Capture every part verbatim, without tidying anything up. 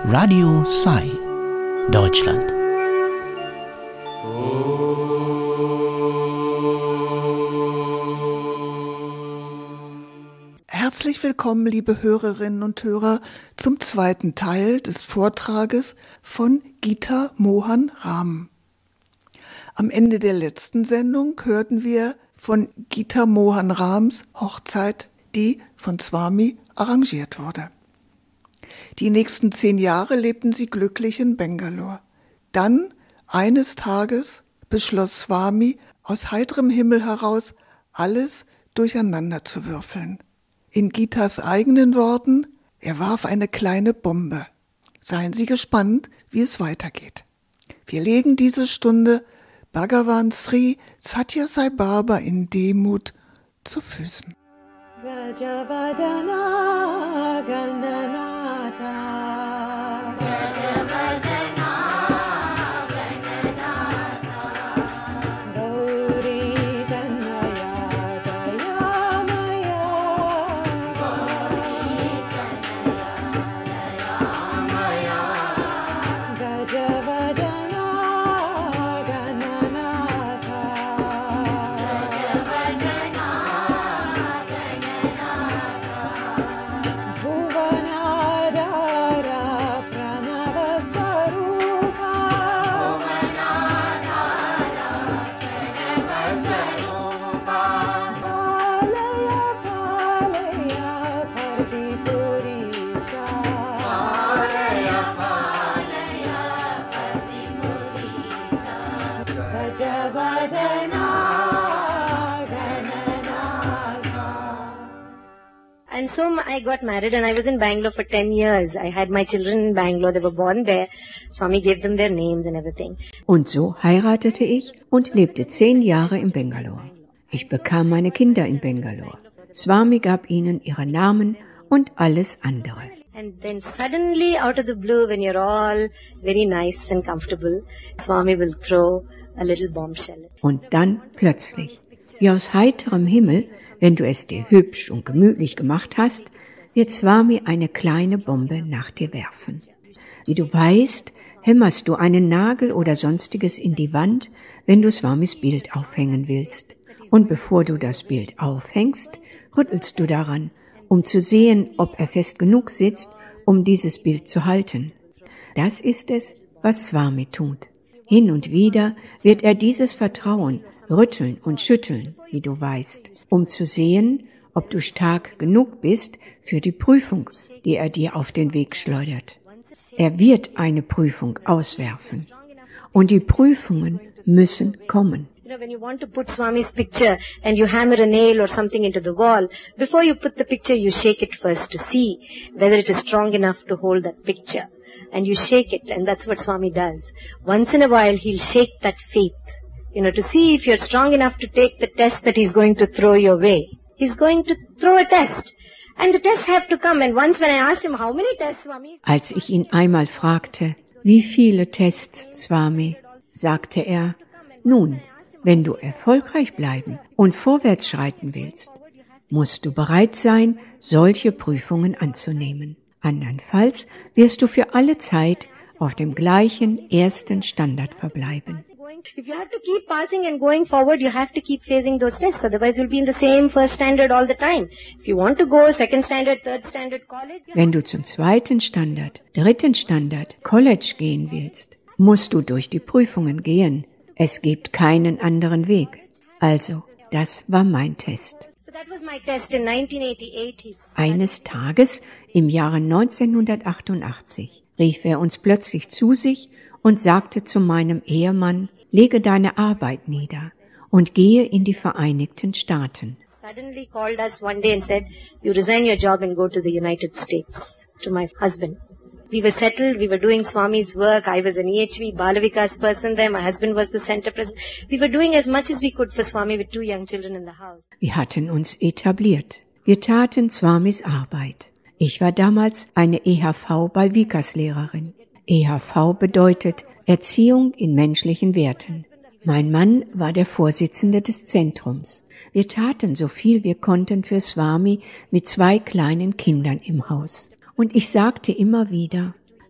Radio Sai, Deutschland. Herzlich willkommen, liebe Hörerinnen und Hörer, zum zweiten Teil des Vortrages von Gita Mohan Ram. Am Ende der letzten Sendung hörten wir von Gita Mohan Rams Hochzeit, die von Swami arrangiert wurde. Die nächsten zehn Jahre lebten sie glücklich in Bangalore. Dann, eines Tages, beschloss Swami, aus heiterem Himmel heraus alles durcheinander zu würfeln. In Gitas eigenen Worten, er warf eine kleine Bombe. Seien Sie gespannt, wie es weitergeht. Wir legen diese Stunde Bhagavan Sri Sathya Sai Baba in Demut zu Füßen. Gajavadana Gananatha Gajavadana Gananatha Gauri Ganaya Dayamaya Gauri Ganaya Dayamaya Gajavadana Gananatha Gajavadana Bhuvanadara Pranava Sarupa Bhuvanadara Pranava Sarupa Palaya Palaya Partipurisha Palaya Palaya Partipurisha Gajavadana Gananatha. And so I got married and I was in Bangalore for ten years. I had my children in Bangalore. They were born there. Swami gave them their names and everything. Und so heiratete ich und lebte zehn Jahre in Bangalore. Ich bekam meine Kinder in Bangalore. Swami gab ihnen ihre Namen und alles andere. And then suddenly out of the blue, when you're all very nice and comfortable, Swami will throw a little bombshell. Und dann plötzlich, wie aus heiterem Himmel, wenn du es dir hübsch und gemütlich gemacht hast, wird Swami eine kleine Bombe nach dir werfen. Wie du weißt, hämmerst du einen Nagel oder sonstiges in die Wand, wenn du Swamis Bild aufhängen willst. Und bevor du das Bild aufhängst, rüttelst du daran, um zu sehen, ob er fest genug sitzt, um dieses Bild zu halten. Das ist es, was Swami tut. Hin und wieder wird er dieses Vertrauen rütteln und schütteln, wie du weißt, um zu sehen, ob du stark genug bist für die Prüfung, die er dir auf den Weg schleudert. Er wird eine Prüfung auswerfen. Und die Prüfungen müssen kommen. You know, when you want to put Swami's picture and you hammer a nail or something into the wall, before you put the picture, you shake it first to see whether it is strong enough to hold that picture. And you shake it, and that's what Swami does. Once in a while, he'll shake that faith, you know, to see if you're strong enough to take the test that he's going to throw your way. He's going to throw a test. And the tests have to come. And once when I asked him, how many tests, Swami? Als ich ihn einmal fragte, wie viele Tests, Swami, sagte er, nun, wenn du erfolgreich bleiben und vorwärts schreiten willst, musst du bereit sein, solche Prüfungen anzunehmen. Andernfalls wirst du für alle Zeit auf dem gleichen ersten Standard verbleiben. If you have to keep passing and going forward, you have to keep facing those tests. Otherwise, you'll be in the same first standard all the time. If you want to go second standard, third standard, college... Wenn du zum zweiten Standard, dritten Standard, College gehen willst, musst du durch die Prüfungen gehen. Es gibt keinen anderen Weg. Also, das war mein Test. So that was my test in nineteen eighty-eight. Eines Tages im Jahre neunzehnhundertachtundachtzig rief er uns plötzlich zu sich und sagte zu meinem Ehemann, lege deine Arbeit nieder und gehe in die Vereinigten Staaten. Suddenly called us one day and said, you resign your job and go to the United States, to my husband. We were settled, we were doing Swami's work, I was an E H V, Balavikas person there, my husband was the center president. We were doing as much as we could for Swami with two young children in the house. Wir hatten uns etabliert. Wir taten Swamis Arbeit. Ich war damals eine E H V-Balvikas-Lehrerin. E H V bedeutet Erziehung in menschlichen Werten. Mein Mann war der Vorsitzende des Zentrums. Wir taten so viel wir konnten für Swami mit zwei kleinen Kindern im Haus. Und ich sagte immer wieder,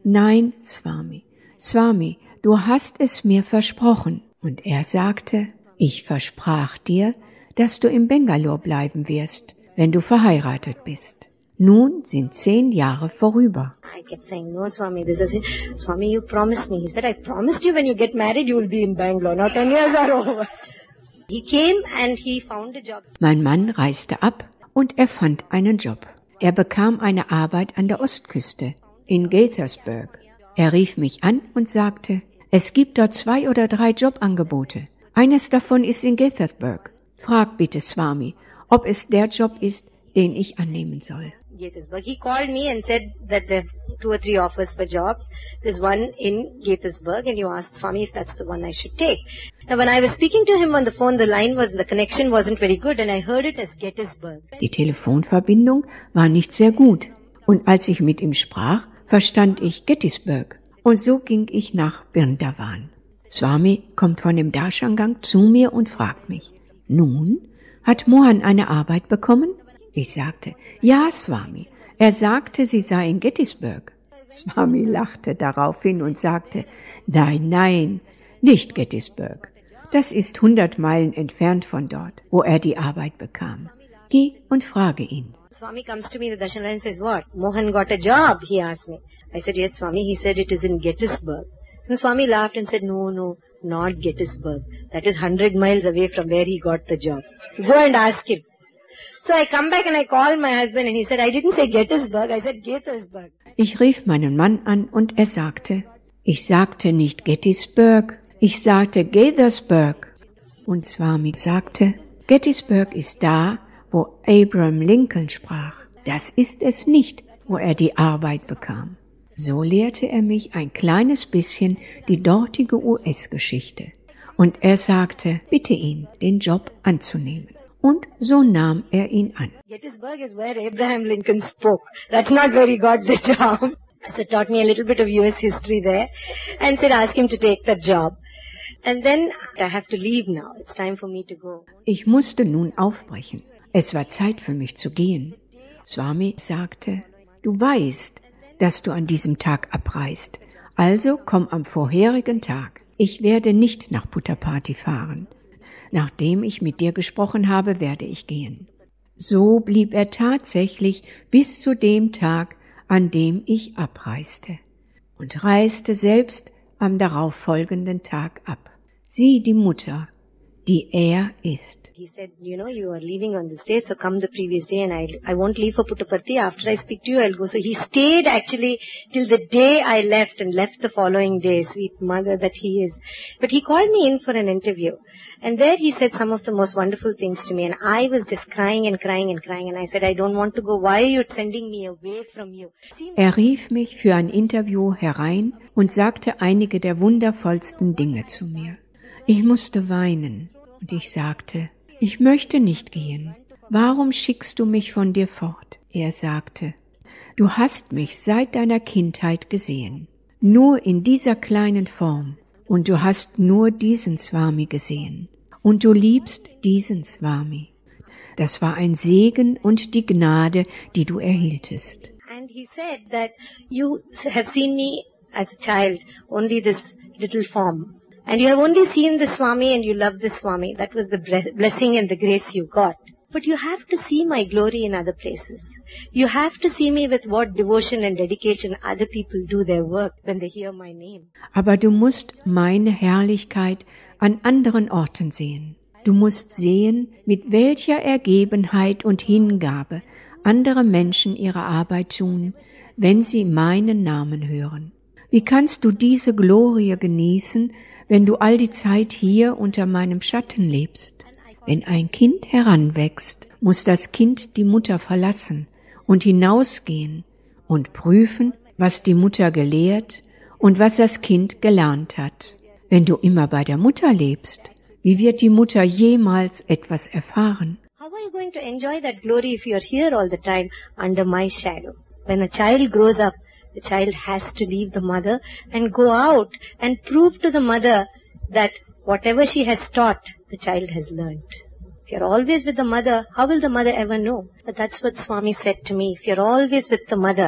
nein, Swami, Swami, du hast es mir versprochen. Und er sagte, ich versprach dir, dass du in Bangalore bleiben wirst, wenn du verheiratet bist. Nun sind zehn Jahre vorüber. I kept saying, no, Swami, this is it. Swami, you promised me. He said, I promised you when you get married, you will be in Bangalore. Now ten years are over. He came and he found a job. Mein Mann reiste ab und er fand einen Job. Er bekam eine Arbeit an der Ostküste, in Gaithersburg. Er rief mich an und sagte, es gibt dort zwei oder drei Jobangebote. Eines davon ist in Gaithersburg. Frag bitte Swami, ob es der Job ist, den ich annehmen soll. Gaithersburg. He called me and said that there are two or three offers for jobs. There's one in Gaithersburg, and you asked Swami if that's the one I should take. Now, when I was speaking to him on the phone, the line was, the connection wasn't very good, and I heard it as Gettysburg. Die Telefonverbindung war nicht sehr gut, und als ich mit ihm sprach, verstand ich Gettysburg, und so ging ich nach Vrindavan. Swami kommt von dem Darshangang zu mir und fragt mich, nun, hat Mohan eine Arbeit bekommen? Ich sagte, ja, Swami. Er sagte, sie sei in Gettysburg. Swami lachte daraufhin und sagte, nein, nein, nicht Gettysburg. Das ist hundert Meilen entfernt von dort, wo er die Arbeit bekam. Geh und frage ihn. Swami comes to me, the Darshan and says, what? Mohan got a job, he asked me. I said, yes, Swami. He said, it is in Gettysburg. And Swami laughed and said, no, no, not Gettysburg. That is hundred miles away from where he got the job. Go and ask him. So I come back and I called my husband and he said, I didn't say Gettysburg, I said Gaithersburg. Ich rief meinen Mann an und er sagte, ich sagte nicht Gettysburg, ich sagte Gaithersburg. Und Swami sagte, Gettysburg ist da, wo Abraham Lincoln sprach. Das ist es nicht, wo er die Arbeit bekam. So lehrte er mich ein kleines bisschen die dortige U S-Geschichte. Und er sagte, bitte ihn, den Job anzunehmen. Und so nahm er ihn an. Gettysburg is where Abraham Lincoln spoke. That's not where he got the job. So taught me a little bit of U S history there and said ask him to take that job. And then I have to leave now. It's time for me to go. Ich musste nun aufbrechen. Es war Zeit für mich zu gehen. Swami sagte, du weißt, dass du an diesem Tag abreist. Also komm am vorherigen Tag. Ich werde nicht nach Puttaparthi fahren. Nachdem ich mit dir gesprochen habe, werde ich gehen. So blieb er tatsächlich bis zu dem Tag, an dem ich abreiste, und reiste selbst am darauffolgenden Tag ab. Sie, die Mutter, die er ist. He said, you know, you are leaving on this day, so come the previous day and I, I won't leave for Puttaparthi. After I speak to you, I'll go. So he stayed actually till the day I left and left the following day, sweet mother that he is. But he called me in for an interview. And there he said some of the most wonderful things to me. And I was just crying and crying and crying. And I said, I don't want to go. Why are you sending me away from you? Er rief mich für ein Interview herein und sagte einige der wundervollsten Dinge zu mir. Ich musste weinen und ich sagte, ich möchte nicht gehen. Warum schickst du mich von dir fort? Er sagte, du hast mich seit deiner Kindheit gesehen, nur in dieser kleinen Form, und du hast nur diesen Swami gesehen, und du liebst diesen Swami. Das war ein Segen und die Gnade, die du erhieltest. And he said that you have seen me as a child, only this little form. And you have only seen the Swami and you love the Swami. That was the blessing and the grace you got. But you have to see my glory in other places. You have to see me with what devotion and dedication other people do their work when they hear my name. Aber du musst meine Herrlichkeit an anderen Orten sehen. Du musst sehen, mit welcher Ergebenheit und Hingabe andere Menschen ihre Arbeit tun, wenn sie meinen Namen hören. Wie kannst du diese Glorie genießen, wenn du all die Zeit hier unter meinem Schatten lebst? Wenn ein Kind heranwächst, muss das Kind die Mutter verlassen und hinausgehen und prüfen, was die Mutter gelehrt und was das Kind gelernt hat. Wenn du immer bei der Mutter lebst, wie wird die Mutter jemals etwas erfahren? How are you going to enjoy that glory if you are here all the time under my shadow? When a child grows up, the child has to leave the mother and go out and prove to the mother that whatever she has taught, the child has learned. If you're always with the mother, how will the mother ever know? But that's what Swami said to me. If you're always with the mother,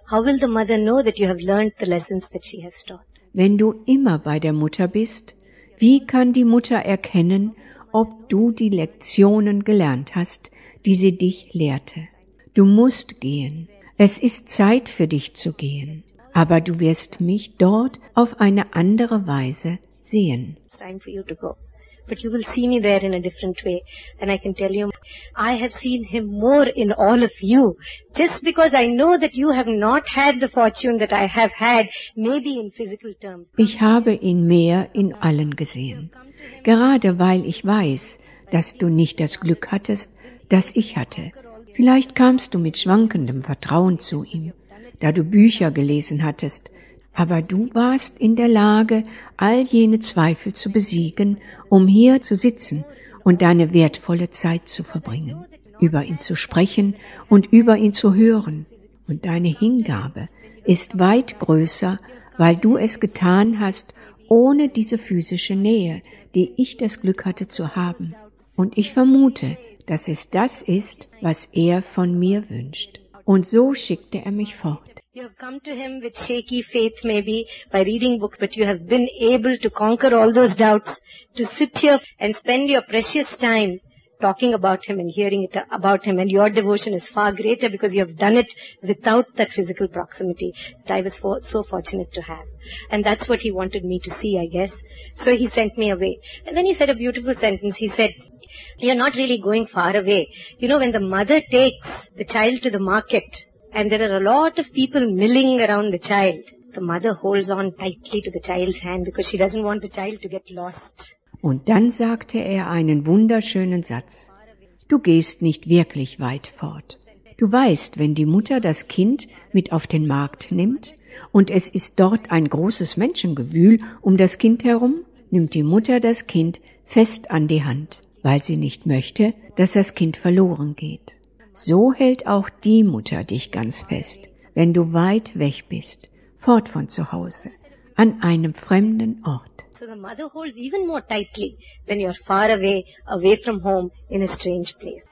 how will the mother know that you have learned the lessons that she has taught? Wenn du immer bei der Mutter bist, wie kann die Mutter erkennen, ob du die Lektionen gelernt hast, die sie dich lehrte? Du musst gehen. Es ist Zeit für dich zu gehen. Aber du wirst mich dort auf eine andere Weise sehen. It's time for you to go. But you will see me there in a different way. And I can tell you, I have seen him more in all of you. Just because I know that you have not had the fortune that I have had, maybe in physical terms. Ich habe ihn mehr in allen gesehen. Gerade weil ich weiß, dass du nicht das Glück hattest, das ich hatte. Vielleicht kamst du mit schwankendem Vertrauen zu ihm, da du Bücher gelesen hattest, aber du warst in der Lage, all jene Zweifel zu besiegen, um hier zu sitzen und deine wertvolle Zeit zu verbringen, über ihn zu sprechen und über ihn zu hören. Und deine Hingabe ist weit größer, weil du es getan hast, ohne diese physische Nähe, die ich das Glück hatte zu haben. Und ich vermute, dass es das ist, was er von mir wünscht. Und so schickte er mich fort. You have come to him with shaky faith maybe by reading books, but you have been able to conquer all those doubts, to sit here and spend your precious time talking about him and hearing it about him, and your devotion is far greater because you have done it without that physical proximity that I was for, so fortunate to have. And that's what he wanted me to see, I guess. So he sent me away. And then he said a beautiful sentence. He said, you're not really going far away. You know, when the mother takes the child to the market, and there are a lot of people milling around the child, the mother holds on tightly to the child's hand because she doesn't want the child to get lost. Und dann sagte er einen wunderschönen Satz. Du gehst nicht wirklich weit fort. Du weißt, wenn die Mutter das Kind mit auf den Markt nimmt und es ist dort ein großes Menschengewühl um das Kind herum, nimmt die Mutter das Kind fest an die Hand, weil sie nicht möchte, dass das Kind verloren geht. So hält auch die Mutter dich ganz fest, wenn du weit weg bist, fort von zu Hause, an einem fremden Ort. So the mother holds even more tightly when you are far away, away from home, in a strange place.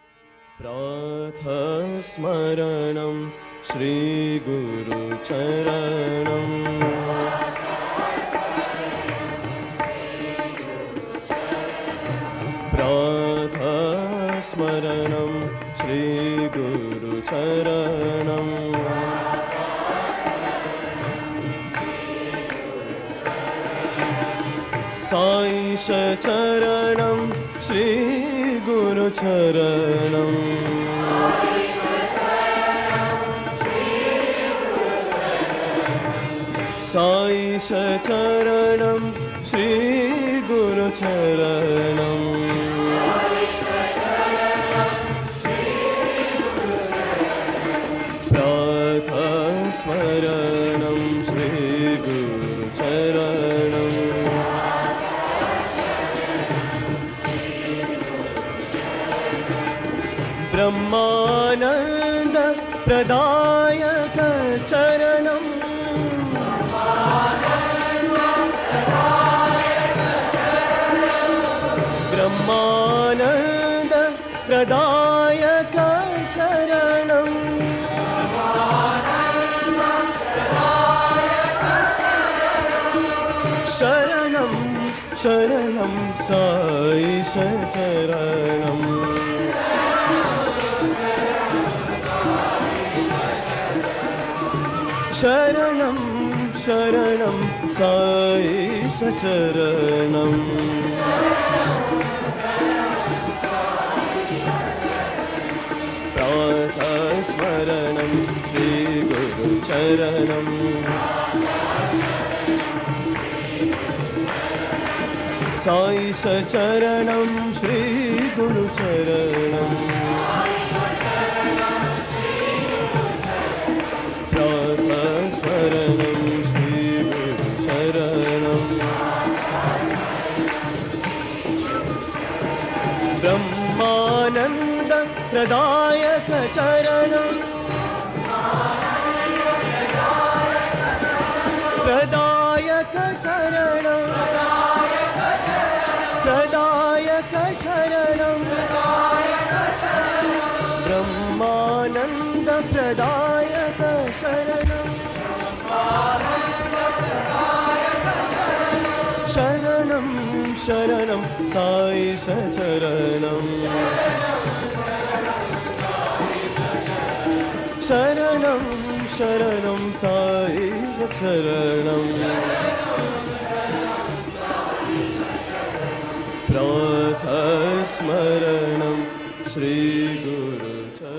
Pratha smaranam Shri Guru Charanam Pratha smaranam Shri Guru Charanam Saisha Charanam Shri Guru Charanam Saisha Charanam Shri Guru Charanam Brahmananda Pradayaka Charanam Brahmananda Pradayaka Charanam Sharanam Sharanam Sai Charanam Sharanam, Sharanam, Sai Charanam. Pratha Smaranam, Shri Guru Charanam. Sai Charanam, Shri Guru Charanam. Brahmananda Pradayaka Charanam Pradayaka Charanam Pradayaka Charanam Brahmananda ब्रह्मानन्दप्रदायक शरणं शरणं शरणं साई शरणं शरणं शरणं साई शरणं प्रातःस्मरणं श्री गुरु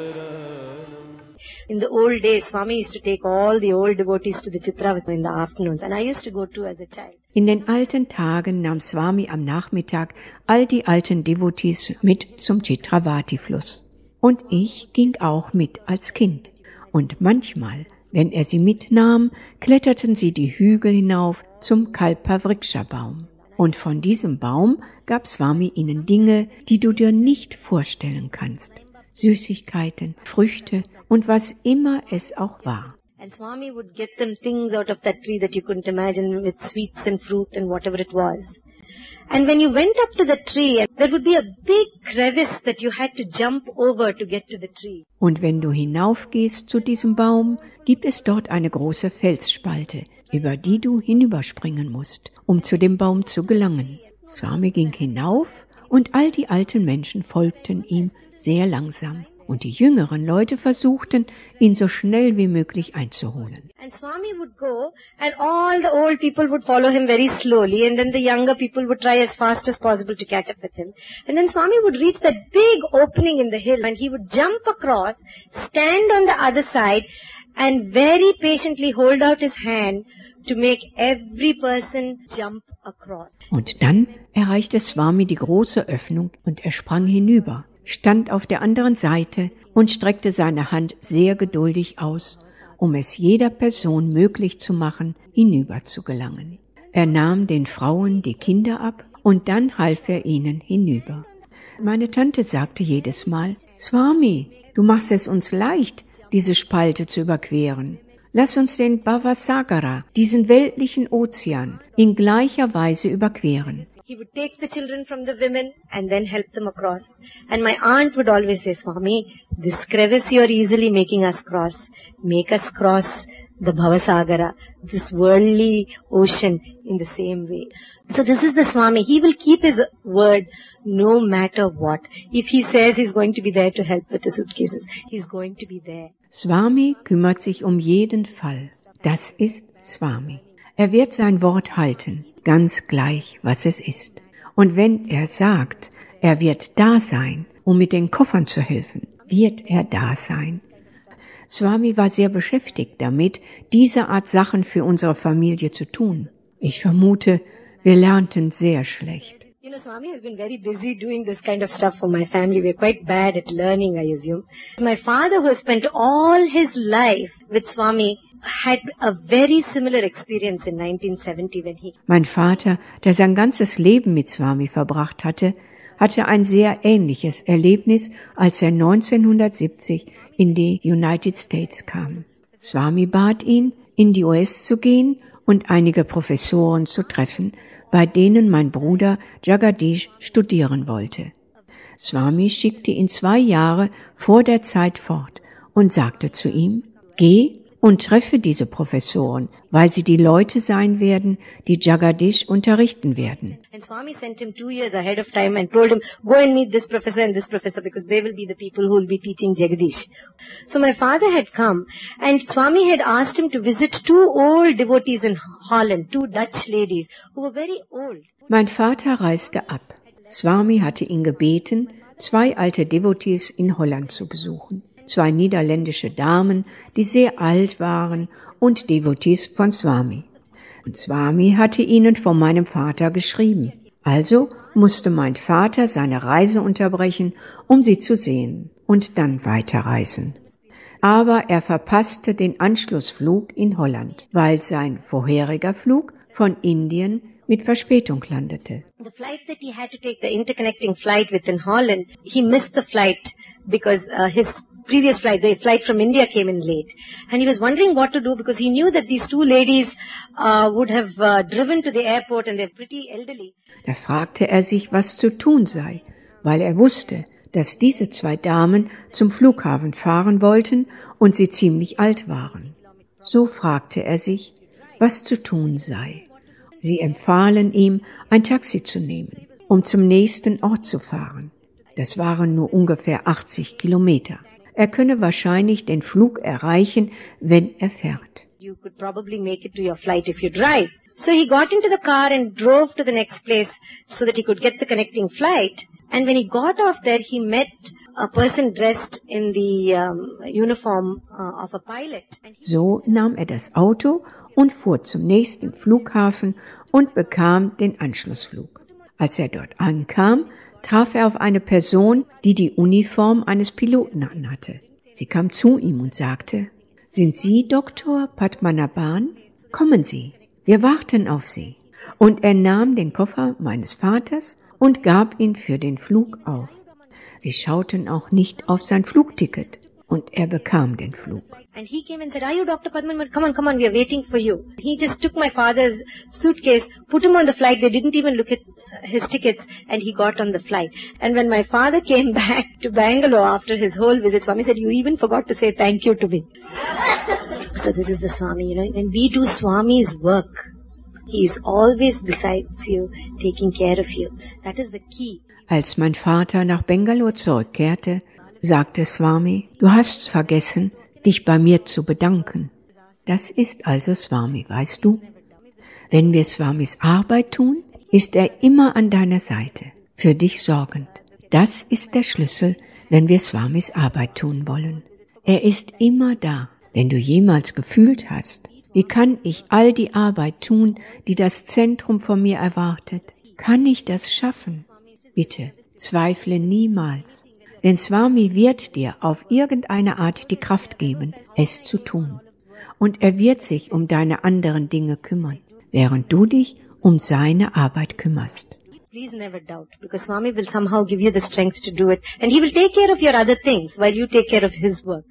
शरणं. In the old days, Swami used to take all the old devotees to the Chitravati in the afternoons, and I used to go too as a child. In den alten Tagen nahm Swami am Nachmittag all die alten Devotees mit zum Chitravati-Fluss. Und ich ging auch mit als Kind. Und manchmal, wenn er sie mitnahm, kletterten sie die Hügel hinauf zum Kalpavriksha-Baum. Und von diesem Baum gab Swami ihnen Dinge, die du dir nicht vorstellen kannst. Süßigkeiten, Früchte und was immer es auch war. And Swami would get them things out of that tree that you couldn't imagine, with sweets and fruit and whatever it was. And when you went up to the tree, there would be a big crevice that you had to jump over to get to the tree. Und wenn du hinaufgehst zu diesem Baum, gibt es dort eine große Felsspalte, über die du hinüberspringen musst, um zu dem Baum zu gelangen. Swami ging hinauf und all die alten Menschen folgten ihm sehr langsam. Und die jüngeren Leute versuchten, ihn so schnell wie möglich einzuholen. And Swami would go, and all the old people would follow him very slowly, and then the younger people would try as fast as possible to catch up with him. And then Swami would reach that big opening in the hill, and he would jump across, stand on the other side, and very patiently hold out his hand to make every person jump across. Und dann erreichte Swami die große Öffnung und er sprang hinüber, stand auf der anderen Seite und streckte seine Hand sehr geduldig aus, um es jeder Person möglich zu machen, hinüber zu gelangen. Er nahm den Frauen die Kinder ab und dann half er ihnen hinüber. Meine Tante sagte jedes Mal, Swami, du machst es uns leicht, diese Spalte zu überqueren. Lass uns den Bhavasagara, diesen weltlichen Ozean, in gleicher Weise überqueren. He would take the children from the women and then help them across. And my aunt would always say, Swami, this crevice you're easily making us cross. Make us cross the Bhavasagara, this worldly ocean, in the same way. So this is the Swami. He will keep his word no matter what. If he says he's going to be there to help with the suitcases, he's going to be there. Swami kümmert sich um jeden Fall. Das ist Swami. Er wird sein Wort halten, ganz gleich, was es ist. Und wenn er sagt, er wird da sein, um mit den Koffern zu helfen, wird er da sein. Swami war sehr beschäftigt damit, diese Art Sachen für unsere Familie zu tun. Ich vermute, wir lernten sehr schlecht. You know, Swami has been very busy doing this kind of stuff for my family. We're quite bad at learning, I assume. My father, who has spent all his life with Swami, had a very similar experience in nineteen seventy when he... Mein Vater, der sein ganzes Leben mit Swami verbracht hatte, hatte ein sehr ähnliches Erlebnis, als er neunzehnhundertsiebzig in die United States kam. Swami bat ihn, in die U S zu gehen und einige Professoren zu treffen, bei denen mein Bruder Jagadish studieren wollte. Swami schickte ihn zwei Jahre vor der Zeit fort und sagte zu ihm, geh und treffe diese Professoren, weil sie die Leute sein werden, die Jagadish unterrichten werden. And Swami sent him two years ahead of time and told him, go and meet this professor and this professor because they will be the people who will be teaching Jagadish. So my father had come and Swami had asked him to visit two old devotees in Holland, two Dutch ladies who were very old. Mein Vater reiste ab. Swami hatte ihn gebeten, zwei alte Devotees in Holland zu besuchen. Zwei niederländische Damen, die sehr alt waren und Devotees von Swami. Und Swami hatte ihnen von meinem Vater geschrieben. Also musste mein Vater seine Reise unterbrechen, um sie zu sehen und dann weiterreisen. Aber er verpasste den Anschlussflug in Holland, weil sein vorheriger Flug von Indien mit Verspätung landete. The flight that he had to take, the interconnecting flight within Holland, he missed the flight because uh, his previous flight, the flight from India came in late. And he was wondering what to do because he knew that these two ladies uh, would have uh, driven to the airport and they're pretty elderly. Da fragte er sich, was zu tun sei, weil er wusste, dass diese zwei Damen zum Flughafen fahren wollten und sie ziemlich alt waren. So fragte er sich, was zu tun sei. Sie empfahlen ihm, ein Taxi zu nehmen, um zum nächsten Ort zu fahren. Das waren nur ungefähr achtzig Kilometer. Er könne wahrscheinlich den Flug erreichen, wenn er fährt. You could probably make it to your flight if you drive. So he got into the car and drove to the next place so that he could get the connecting flight. And when he got off there, he met a person dressed in the um, uniform uh, of a pilot. So nahm er das Auto und fuhr zum nächsten Flughafen und bekam den Anschlussflug. Als er dort ankam, traf er auf eine Person, die die Uniform eines Piloten anhatte. Sie kam zu ihm und sagte, »Sind Sie Doktor Padmanabhan? Kommen Sie, wir warten auf Sie.« Und er nahm den Koffer meines Vaters und gab ihn für den Flug auf. Sie schauten auch nicht auf sein Flugticket und er bekam den Flug. And he came and said, are you Doctor Padman? Come on, come on, we are waiting for you. He just took my father's suitcase, put him on the flight. They didn't even look at his tickets and he got on the flight. And when my father came back to Bangalore after his whole visit, Swami said, you even forgot to say thank you to me. So this is the Swami, you know, when we do Swami's work, he is always besides you, taking care of you. That is the key. Als mein Vater nach Bangalore zurückkehrte, sagte Swami, du hast vergessen, dich bei mir zu bedanken. Das ist also Swami, weißt du? Wenn wir Swamis Arbeit tun, ist er immer an deiner Seite, für dich sorgend. Das ist der Schlüssel, wenn wir Swamis Arbeit tun wollen. Er ist immer da. Wenn du jemals gefühlt hast, wie kann ich all die Arbeit tun, die das Zentrum von mir erwartet? Kann ich das schaffen? Bitte, zweifle niemals. Denn Swami wird dir auf irgendeine Art die Kraft geben, es zu tun. Und er wird sich um deine anderen Dinge kümmern, während du dich um seine Arbeit kümmerst. Please never doubt, because Swami will somehow give you the strength to do it. And he will take care of your other things while you take care of his work.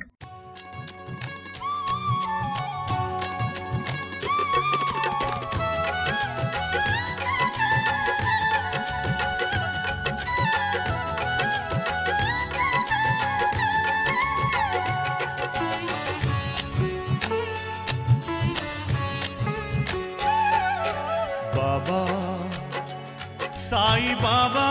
Sai बाबा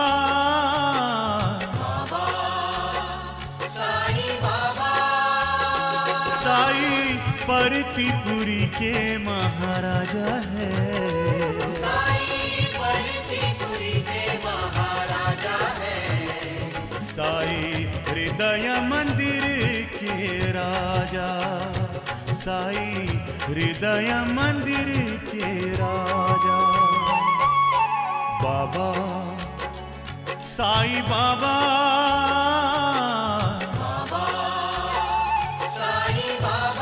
बाबा साई बाबा साई परतीपुरी के महाराजा है साई परतीपुरी के महाराजा है साई हृदय मंदिर के राजा साई हृदय मंदिर के राजा बाबा साई बाबा बाबा साई बाबा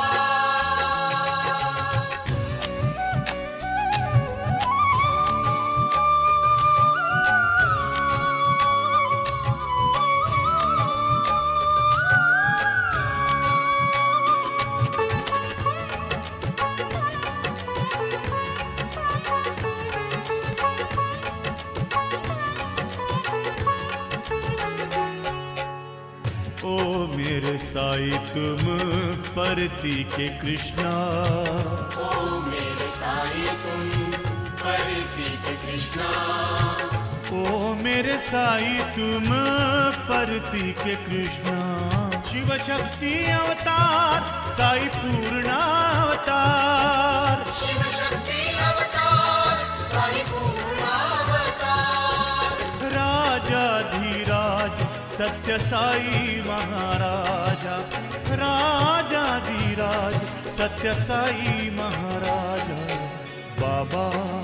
ओ मेरे साई तुम परती के कृष्णा ओ मेरे साई तुम परती के कृष्णा ओ मेरे साई तुम परती के कृष्णा शिव शक्ति अवतार साई पूर्णा अवतार शिव शक्ति अवतार साई पूर्णा अवतार राजा धीराज सत्य साई महाराजा राजा धीराज सत्य साई महाराजा बाबा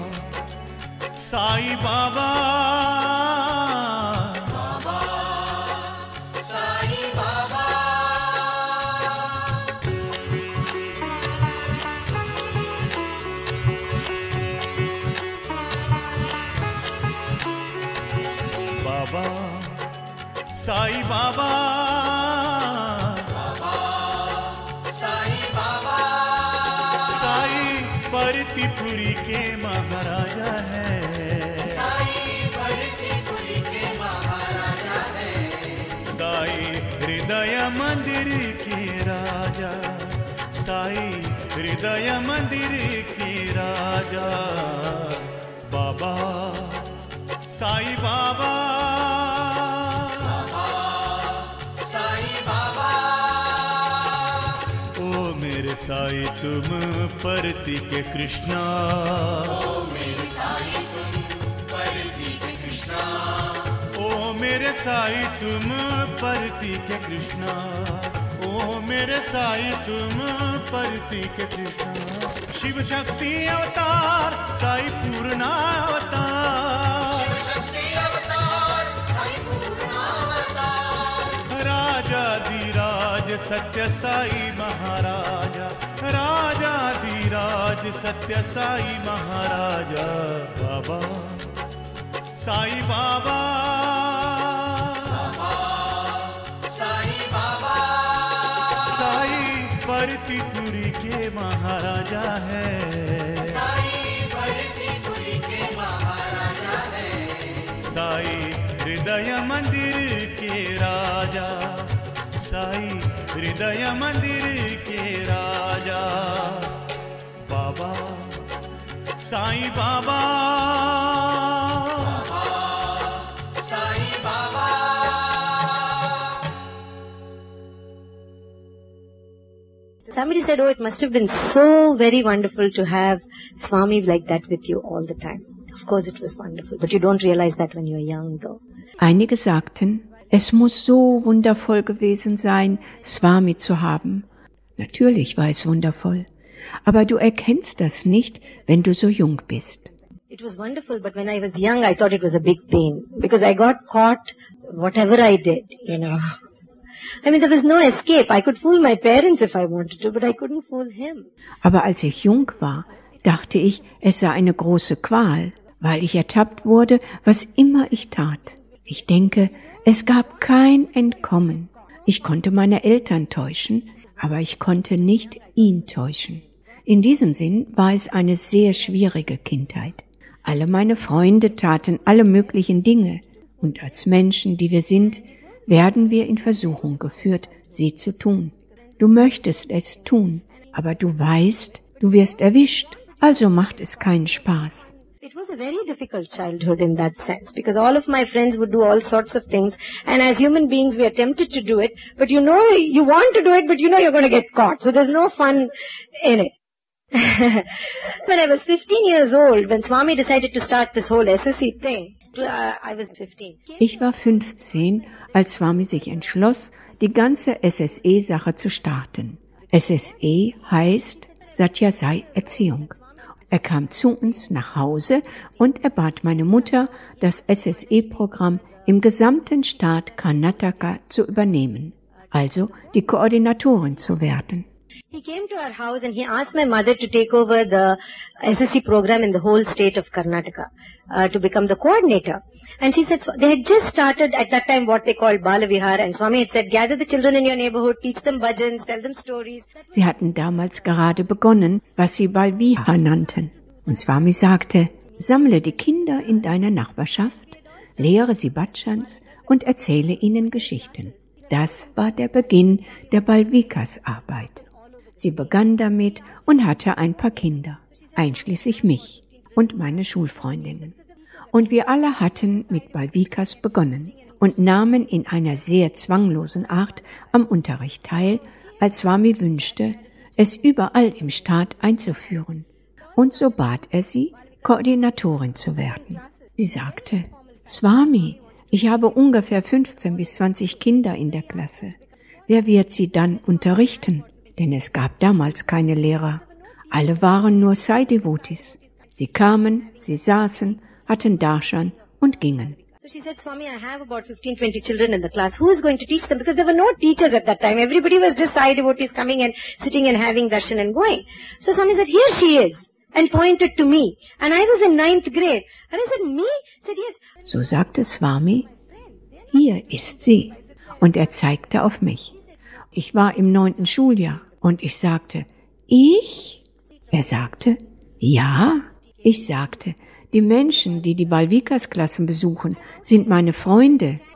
साई बाबा बाबा साई बाबा बाबा साई बाबा बाबा साई बाबा साई परतीपुरी के महाराजा है साई परतीपुरी के महाराजा है के राजा साई हृदय मंदिर के राजा बाबा साई बाबा साई बाबा ओ मेरे साई तुम परती के कृष्णा ओ मेरे साई तुम परती के कृष्णा ओ मेरे साई तुम परती के कृष्णा ओ मेरे साई तुम परती के कृष्णा शिव शक्ति अवतार साई पूर्ण अवतार शिव शक्ति अवतार साई पूर्ण अवतार राजा धीराज सत्य साई महाराजा राजा धीराज सत्य साई महाराजा बाबा साई बाबा साई बाबा साई परतीपुरी के महाराजा है साई परतीपुरी के महाराजा है साई हृदय मंदिर के राजा साई हृदय मंदिर के राजा बाबा साई बाबा साई Baba Somebody said, oh, it must have been so very wonderful to have Swami like that with you all the time. Of course it was wonderful, but you don't realize that when you're young though. Einige sagten, es muss so wundervoll gewesen sein, Swami zu haben. Natürlich war es wundervoll, aber du erkennst das nicht, wenn du so jung bist. It was wonderful, but when I was young, I thought it was a big pain because I got caught whatever I did, you know. I mean, there was no escape. I could fool my parents if I wanted to, but I couldn't fool him. Aber als ich jung war, dachte ich, es sei eine große Qual, weil ich ertappt wurde, was immer ich tat. Ich denke, es gab kein Entkommen. Ich konnte meine Eltern täuschen, aber ich konnte nicht ihn täuschen. In diesem Sinn war es eine sehr schwierige Kindheit. Alle meine Freunde taten alle möglichen Dinge, und als Menschen, die wir sind, werden wir in Versuchung geführt, sie zu tun. Du möchtest es tun, aber du weißt, du wirst erwischt, also macht es keinen Spaß. It was a very difficult childhood in that sense because all of my friends would do all sorts of things and as human beings we are tempted to do it, but you know you want to do it but you know you're going to get caught, so there's no fun in it. When I was fifteen years old, when Swami decided to start this whole S S C thing, uh, I was fifteen. Ich war fünfzehn, als Swami sich entschloss, die ganze S S E-Sache zu starten. S S E heißt Satya Sai Erziehung. Er kam zu uns nach Hause und er bat meine Mutter, das S S E-Programm im gesamten Staat Karnataka zu übernehmen, also die Koordinatorin zu werden. He came to our house and he asked my mother to take over the S S C program in the whole state of Karnataka, uh, to become the coordinator. And she said, they had just started at that time what they called Balavihar, and Swami had said, gather the children in your neighborhood, teach them bhajans, tell them stories. Sie hatten damals gerade begonnen, was sie Balvihar nannten. Und Swami sagte, sammle die Kinder in deiner Nachbarschaft, lehre sie Bhajans und erzähle ihnen Geschichten. Das war der Beginn der Balvikas-Arbeit. Sie begann damit und hatte ein paar Kinder, einschließlich mich und meine Schulfreundinnen. Und wir alle hatten mit Balvikas begonnen und nahmen in einer sehr zwanglosen Art am Unterricht teil, als Swami wünschte, es überall im Staat einzuführen. Und so bat er sie, Koordinatorin zu werden. Sie sagte, Swami, ich habe ungefähr fünfzehn bis zwanzig Kinder in der Klasse. Wer wird sie dann unterrichten? Denn es gab damals keine Lehrer. Alle waren nur Sai-Devotis. Sie kamen, sie saßen, hatten Darshan und gingen. So she said, Swami, I have about fifteen, twenty children in the class. Who is going to teach them? Because there were no teachers at that time. Everybody was just Sai devotees coming and sitting and having darshan and going. So Swami said, here she is, and pointed to me. And I was in ninth grade. And I said, me? He said, yes. So sagte Swami, hier ist sie. Und er zeigte auf mich. Ich war im neunten Schuljahr und ich sagte, ich? Er sagte, ja. Ich sagte, die Menschen, die die Balvikas-Klassen besuchen, sind meine Freunde.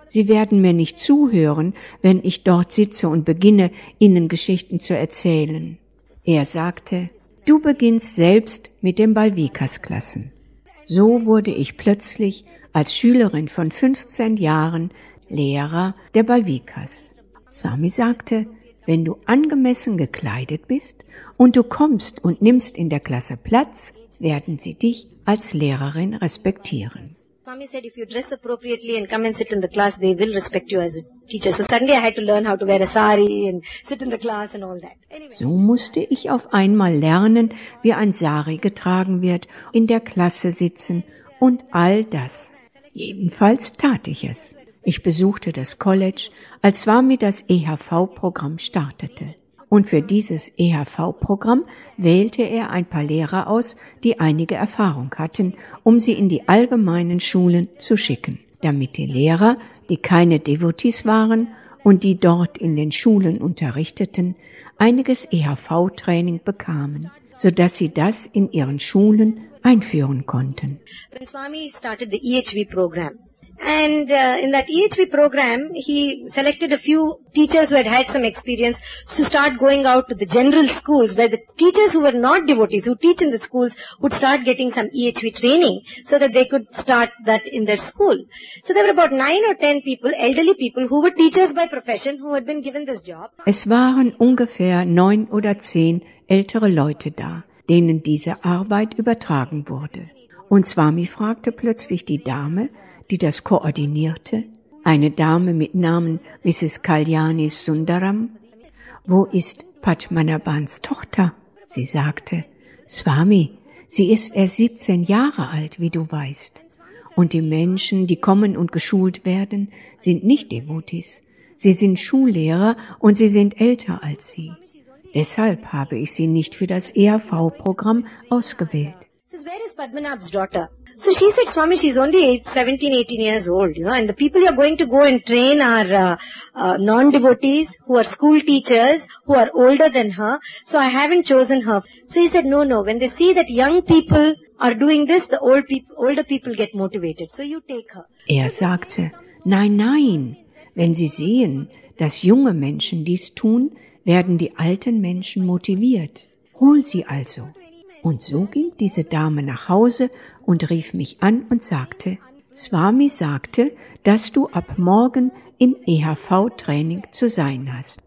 Sie werden mir nicht zuhören, wenn ich dort sitze und beginne, ihnen Geschichten zu erzählen. Er sagte, du beginnst selbst mit den Balvikas-Klassen. So wurde ich plötzlich als Schülerin von fünfzehn Jahren Lehrer der Balvikas. Swami sagte, wenn du angemessen gekleidet bist und du kommst und nimmst in der Klasse Platz, werden sie dich als Lehrerin respektieren. Swami said if you dress appropriately and come and sit in the class, they will respect you as a teacher. So suddenly I had to learn how to wear a sari and sit in the class and all that. Anyway. So musste ich auf einmal lernen, wie ein Sari getragen wird, in der Klasse sitzen und all das. Jedenfalls tat ich es. Ich besuchte das College, als Swami das E H V-Programm startete. Und für dieses E H V-Programm wählte er ein paar Lehrer aus, die einige Erfahrung hatten, um sie in die allgemeinen Schulen zu schicken, damit die Lehrer, die keine Devotees waren und die dort in den Schulen unterrichteten, einiges E H V-Training bekamen, sodass sie das in ihren Schulen einführen konnten. When Swami started the E H V program, and uh, in that E H V program, he selected a few teachers who had had some experience to start going out to the general schools, where the teachers who were not devotees, who teach in the schools, would start getting some E H V training so that they could start that in their school. So there were about nine or ten people, elderly people, who were teachers by profession, who had been given this job. Es waren ungefähr neun oder zehn ältere Leute da, denen diese Arbeit übertragen wurde. Und Swami fragte plötzlich die Dame, die das koordinierte, eine Dame mit Namen Misses Kalyani Sundaram, wo ist Padmanabhans Tochter? Sie sagte, Swami, sie ist erst siebzehn Jahre alt, wie du weißt. Und die Menschen, die kommen und geschult werden, sind nicht Devotees. Sie sind Schullehrer und sie sind älter als sie. Deshalb habe ich sie nicht für das E H V-Programm ausgewählt. Says, where is Padmanabh's daughter? So she said, Swami, she's only seventeen, eighteen years old, you know, and the people you're going to go and train are uh, uh, non-devotees who are school teachers, who are older than her. So I haven't chosen her. So he said, no, no, when they see that young people are doing this, the old people, older people get motivated. So you take her. Er sagte, nein, nein, wenn Sie sehen, dass junge Menschen dies tun, werden die alten Menschen motiviert. Hol sie also. Und so ging diese Dame nach Hause und rief mich an und sagte, Swami sagte, dass du ab morgen im E H V-Training zu sein hast.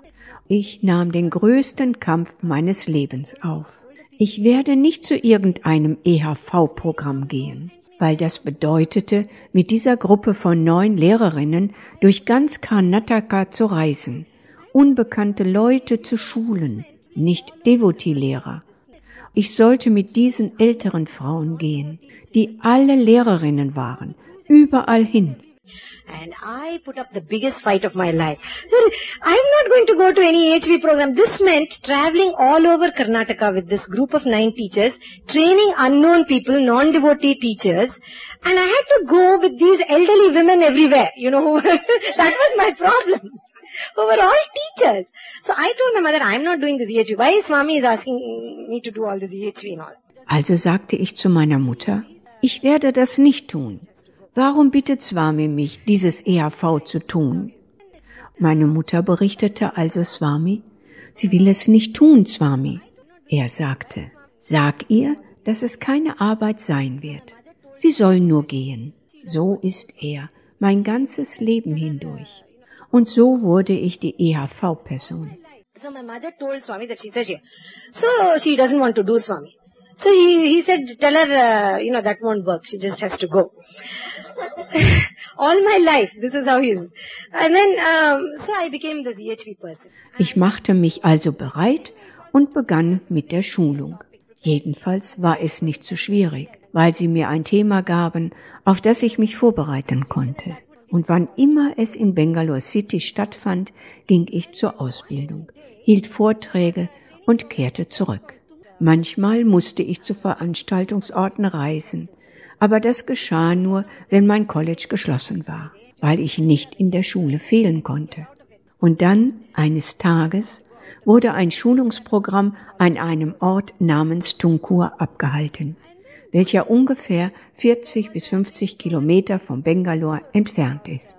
Ich nahm den größten Kampf meines Lebens auf. Ich werde nicht zu irgendeinem E H V-Programm gehen, weil das bedeutete, mit dieser Gruppe von neun Lehrerinnen durch ganz Karnataka zu reisen, unbekannte Leute zu schulen, nicht Devotee-Lehrer. Ich sollte mit diesen älteren Frauen gehen, die alle Lehrerinnen waren, überall hin. And I put up the biggest fight of my life. I'm not going to go to any E H V program. This meant traveling all over Karnataka with this group of nine teachers, training unknown people, non-devotee teachers. And I had to go with these elderly women everywhere, you know. That was my problem. Who were all teachers. So I told my mother, I'm not doing this E H V. Why Swami is asking me to do all this E H V and all? Also sagte ich zu meiner Mutter, ich werde das nicht tun. Warum bittet Swami mich, dieses E H V zu tun? Meine Mutter berichtete also Swami, sie will es nicht tun, Swami. Er sagte, sag ihr, dass es keine Arbeit sein wird. Sie soll nur gehen. So ist er, mein ganzes Leben hindurch. Und so wurde ich die E H V-Person. So my mother told Swami that she said, so she doesn't want to do Swami. So he, he said, tell her, uh, you know, that won't work. She just has to go. All my life, this is how he is. And then, um, so I became this E H V person. Ich machte mich also bereit und begann mit der Schulung. Jedenfalls war es nicht so schwierig, weil sie mir ein Thema gaben, auf das ich mich vorbereiten konnte. Und wann immer es in Bangalore City stattfand, ging ich zur Ausbildung, hielt Vorträge und kehrte zurück. Manchmal musste ich zu Veranstaltungsorten reisen, aber das geschah nur, wenn mein College geschlossen war, weil ich nicht in der Schule fehlen konnte. Und dann, eines Tages, wurde ein Schulungsprogramm an einem Ort namens Tunkur abgehalten, welcher ungefähr vierzig bis fünfzig Kilometer von Bangalore entfernt ist.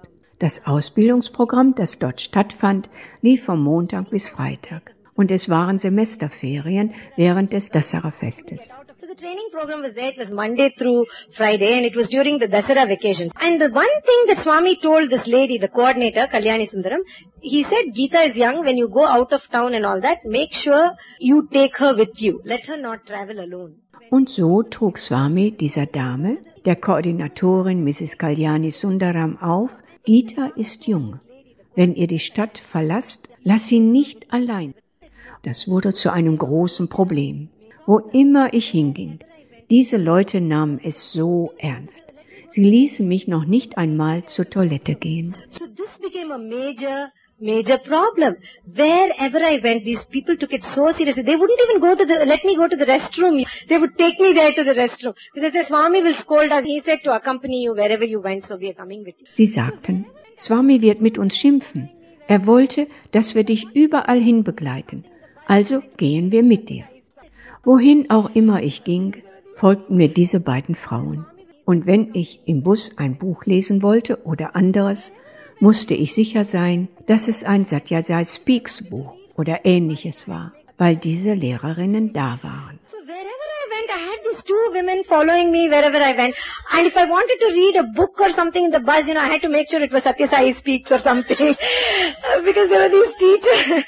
Das Ausbildungsprogramm, das dort stattfand, lief vom Montag bis Freitag. Und es waren Semesterferien während des Dasara-Festes. So the training program was there. It was Monday through Friday, and it was during the Dasara vacations. And the one thing that Swami told this lady, the coordinator, Kalyani Sundaram, he said, Geeta is young. When you go out of town and all that, make sure you take her with you. Let her not travel alone. Und so trug Swami dieser Dame, der Koordinatorin Misses Kalyani Sundaram, auf: Geeta ist jung. Wenn ihr die Stadt verlasst, lass sie nicht allein. Das wurde zu einem großen Problem. Wo immer ich hinging, diese Leute nahmen es so ernst. Sie ließen mich noch nicht einmal zur Toilette gehen. So this became a major, major problem. Wherever I went, these people took it so seriously. They wouldn't even go to the, let me go to the restroom. They would take me there to the restroom. Because they said, Swami will scold us. He said to accompany you wherever you went, so we are coming with you. Sie sagten, Swami wird mit uns schimpfen. Er wollte, dass wir dich überall hin begleiten. Also gehen wir mit dir. Wohin auch immer ich ging, folgten mir diese beiden Frauen. Und wenn ich im Bus ein Buch lesen wollte oder anderes, musste ich sicher sein, dass es ein Satyajai Speaks Buch oder ähnliches war, weil diese Lehrerinnen da waren. So wherever I went, I had these two women following me wherever I went. And if I wanted to read a book or something in the bus, you know, I had to make sure it was Satyajai Speaks or something. Because there were these teachers.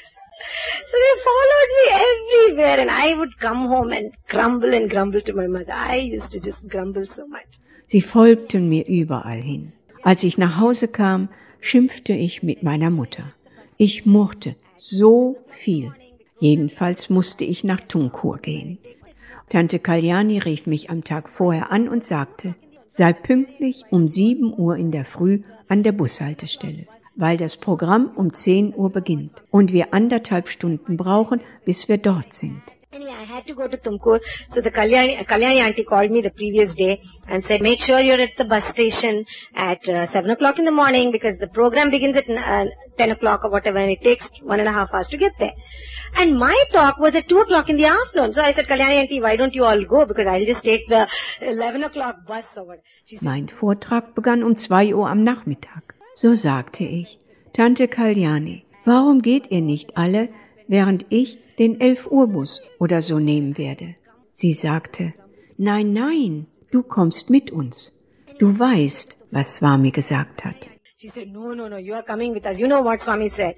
So they followed me everywhere, and I would come home and grumble and grumble to my mother. I used to just grumble so much. Sie folgten mir überall hin. Als ich nach Hause kam, schimpfte ich mit meiner Mutter. Ich murrte so viel. Jedenfalls musste ich nach Tungkur gehen. Tante Kalyani rief mich am Tag vorher an und sagte, sei pünktlich um sieben Uhr in der Früh an der Bushaltestelle, weil das Programm um zehn Uhr beginnt und wir anderthalb Stunden brauchen, bis wir dort sind. Anyway, I had to go to Tumkur. So the Kalyani, Kalyani auntie called me the previous day and said, make sure you're at the bus station at uh, seven o'clock in the morning because the program begins at uh, ten o'clock or whatever, and it takes one and a half hours to get there. And my talk was at two o'clock in the afternoon. So I said, Kalyani auntie, why don't you all go? Because I'll just take the eleven o'clock bus over. She said, mein Vortrag begann um zwei Uhr am Nachmittag. So sagte ich, Tante Kalyani, warum geht ihr nicht alle, während ich den elf Uhr Bus oder so nehmen werde? Sie sagte, nein, nein, du kommst mit uns. Du weißt, was Swami gesagt hat. She said, no, no, no, you are coming with us. You know what Swami said.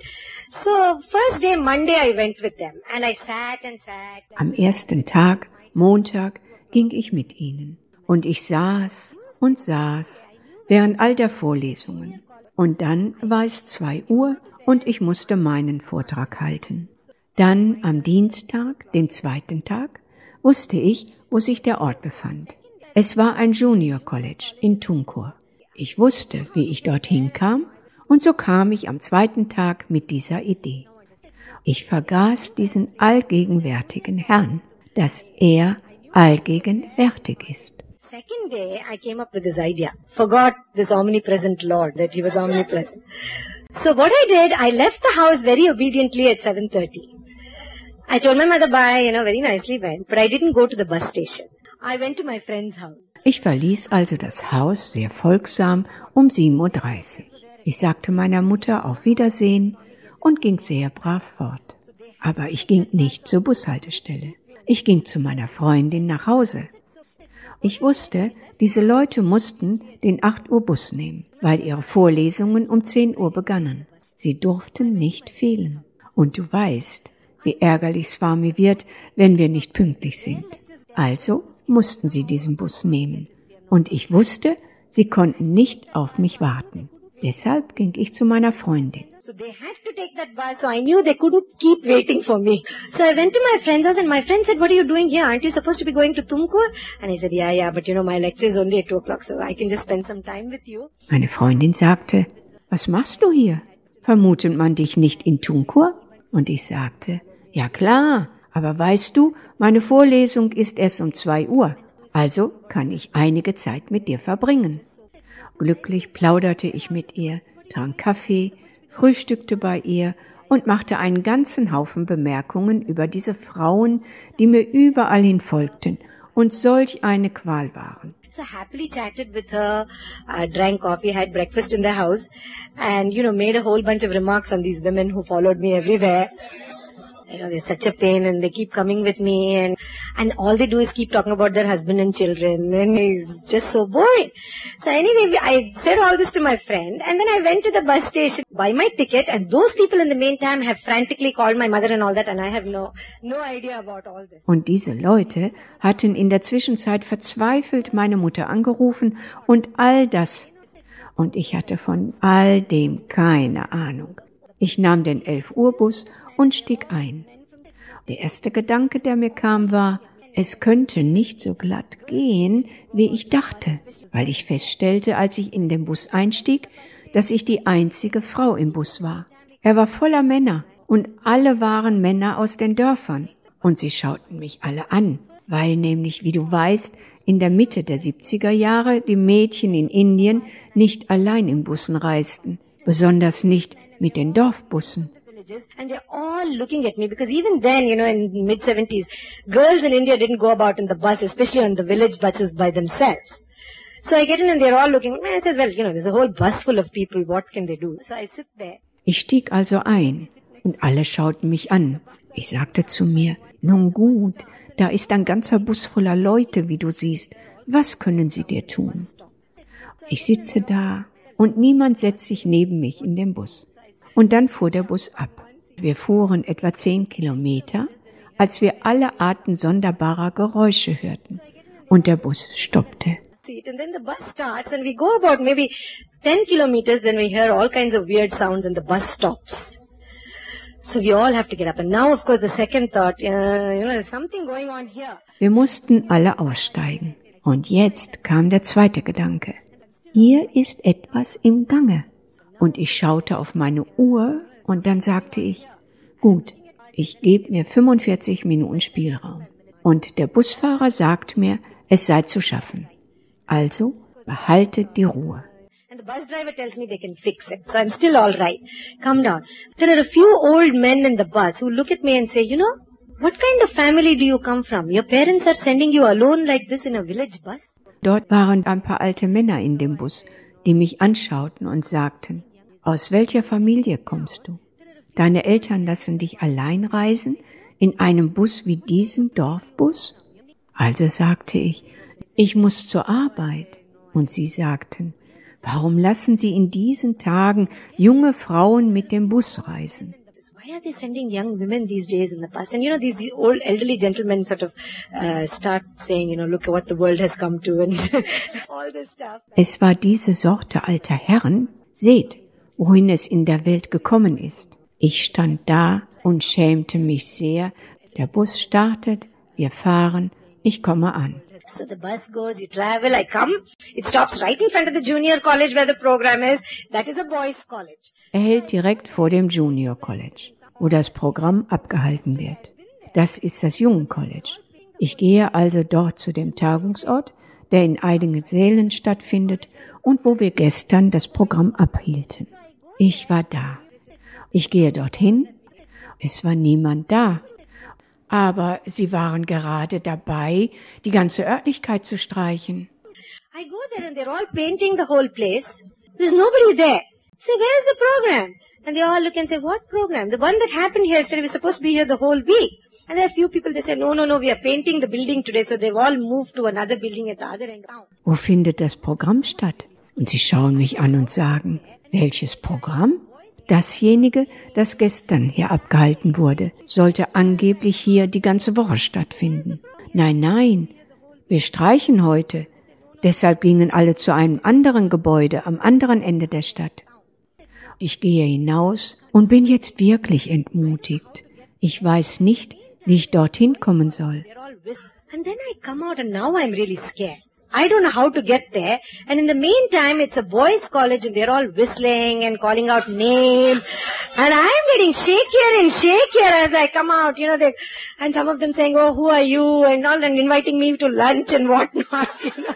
So first day, Monday, I went with them and I sat and sat. Am ersten Tag, Montag, ging ich mit ihnen und ich saß und saß während all der Vorlesungen. Und dann war es zwei Uhr und ich musste meinen Vortrag halten. Dann am Dienstag, dem zweiten Tag, wusste ich, wo sich der Ort befand. Es war ein Junior College in Tungkur. Ich wusste, wie ich dorthin kam, und so kam ich am zweiten Tag mit dieser Idee. Ich vergaß diesen allgegenwärtigen Herrn, dass er allgegenwärtig ist. Second day, I came up with this idea. Forgot this omnipresent Lord, that he was omnipresent. So what I did, I left the house very obediently at seven thirty. I told my mother bye, you know, very nicely went, but I didn't go to the bus station. I went to my friend's house. Ich verließ also das Haus sehr folgsam um sieben Uhr dreißig. Ich sagte meiner Mutter auf Wiedersehen und ging sehr brav fort. Aber ich ging nicht zur Bushaltestelle. Ich ging zu meiner Freundin nach Hause. Ich wusste, diese Leute mussten den acht Uhr Bus nehmen, weil ihre Vorlesungen um zehn Uhr begannen. Sie durften nicht fehlen. Und du weißt, wie ärgerlich Swami wird, wenn wir nicht pünktlich sind. Also mussten sie diesen Bus nehmen. Und ich wusste, sie konnten nicht auf mich warten. Deshalb ging ich zu meiner Freundin. So they had to take that bus, so I knew they couldn't keep waiting for me. So I went to my friend's house and my friend said, what are you doing here? Aren't you supposed to be going to Tumkur? And I said, yeah, yeah, but you know, my lecture is only at two o'clock, so I can just spend some time with you. Meine Freundin sagte, was machst du hier? Vermutet man dich nicht in Tumkur? Und ich sagte, ja klar, aber weißt du, meine Vorlesung ist erst um zwei Uhr, also kann ich einige Zeit mit dir verbringen. Glücklich plauderte ich mit ihr, trank Kaffee, frühstückte bei ihr und machte einen ganzen Haufen Bemerkungen über diese Frauen, die mir überall hin folgten und solch eine Qual waren. So happily chatted with her, uh, drank coffee, had breakfast in the house, and, you know, made a whole bunch of remarks on these women who followed me everywhere. You know, they're such a pain and they keep coming with me and, and all they do is keep talking about their husband and children and it's just so boring. So anyway, I said all this to my friend and then I went to the bus station, buy my ticket and those people in the meantime have frantically called my mother and all that and I have no, no idea about all this. Und diese Leute hatten in der Zwischenzeit verzweifelt meine Mutter angerufen und all das. Und ich hatte von all dem keine Ahnung. Ich nahm den elf Uhr Bus und stieg ein. Der erste Gedanke, der mir kam, war, es könnte nicht so glatt gehen, wie ich dachte, weil ich feststellte, als ich in den Bus einstieg, dass ich die einzige Frau im Bus war. Er war voller Männer und alle waren Männer aus den Dörfern und sie schauten mich alle an, weil nämlich, wie du weißt, in der Mitte der siebziger Jahre die Mädchen in Indien nicht allein in Bussen reisten, besonders nicht mit den Dorfbussen. And they're all looking at me because even then, you know, in the mid seventies, girls in India didn't go about in the bus, especially on the village buses by themselves. So I get in and they're all looking. I says, well, you know, there's a whole bus full of people. What can they do? So I sit there. Ich stieg also ein und alle schauten mich an. Ich sagte zu mir, nun gut, da ist ein ganzer Bus voller Leute, wie du siehst. Was können sie dir tun? Ich sitze da und niemand setzt sich neben mich in den Bus. Und dann fuhr der Bus ab. Wir fuhren etwa zehn Kilometer, als wir alle Arten sonderbarer Geräusche hörten. Und der Bus stoppte. And then the bus starts and we go about maybe ten kilometers, then we hear all kinds of weird sounds and the bus stops. So we all have to get up. And now, of course, the second thought, uh, you know, there's something going on here. Wir mussten alle aussteigen. Und jetzt kam der zweite Gedanke. Hier ist etwas im Gange. Und ich schaute auf meine Uhr und dann sagte ich, gut, ich gebe mir fünfundvierzig Minuten Spielraum. Und der Busfahrer sagt mir, es sei zu schaffen. Also behaltet die Ruhe. And the bus driver tells me they can fix it. So I'm still all right. Come down. There are a few old men in the bus who look at me and say, you know, what kind of family do you come from? Your parents are sending you alone like this in a village bus? Dort waren ein paar alte Männer in dem Bus, die mich anschauten und sagten, aus welcher Familie kommst du? Deine Eltern lassen dich allein reisen in einem Bus wie diesem Dorfbus? Also sagte ich, ich muss zur Arbeit. Und sie sagten, warum lassen Sie in diesen Tagen junge Frauen mit dem Bus reisen? Why are they sending young women these days in the bus? And you know, these old elderly gentlemen sort of uh, start saying, you know, look at what the world has come to and all this stuff. Es war diese Sorte alter Herren, seht, wohin es in der Welt gekommen ist. Ich stand da und schämte mich sehr. Der Bus startet, wir fahren, ich komme an. So the bus goes, you travel, I come. It stops right in front of the junior college where the program is. That is a boys' college. Er hält direkt vor dem Junior College, wo das Programm abgehalten wird. Das ist das Jungen College. Ich gehe also dort zu dem Tagungsort, der in Eidinger-Sälen stattfindet und wo wir gestern das Programm abhielten. Ich war da. Ich gehe dorthin. Es war niemand da. Aber sie waren gerade dabei, die ganze Örtlichkeit zu streichen. I go there and they're all painting the whole place. There's nobody there. I say, where's the program? And they all look and say, what program? The one that happened here yesterday, we're supposed to be here the whole week. And there are a few people, they say, no, no, no, we are painting the building today. So they've all moved to another building at the other end of town. Wo findet das Programm statt? Und sie schauen mich an und sagen, welches Programm? Dasjenige, das gestern hier abgehalten wurde, sollte angeblich hier die ganze Woche stattfinden. Nein, nein, wir streichen heute. Deshalb gingen alle zu einem anderen Gebäude am anderen Ende der Stadt. Ich gehe hinaus und bin jetzt wirklich entmutigt. Ich weiß nicht, wie ich dorthin kommen soll. And then I come out and now I'm really scared. I don't know how to get there. And in the meantime, it's a boys' college and they're all whistling and calling out names. And I'm getting shakier and shakier as I come out, you know, they, and some of them saying, oh, who are you? And all, and inviting me to lunch and whatnot, you know.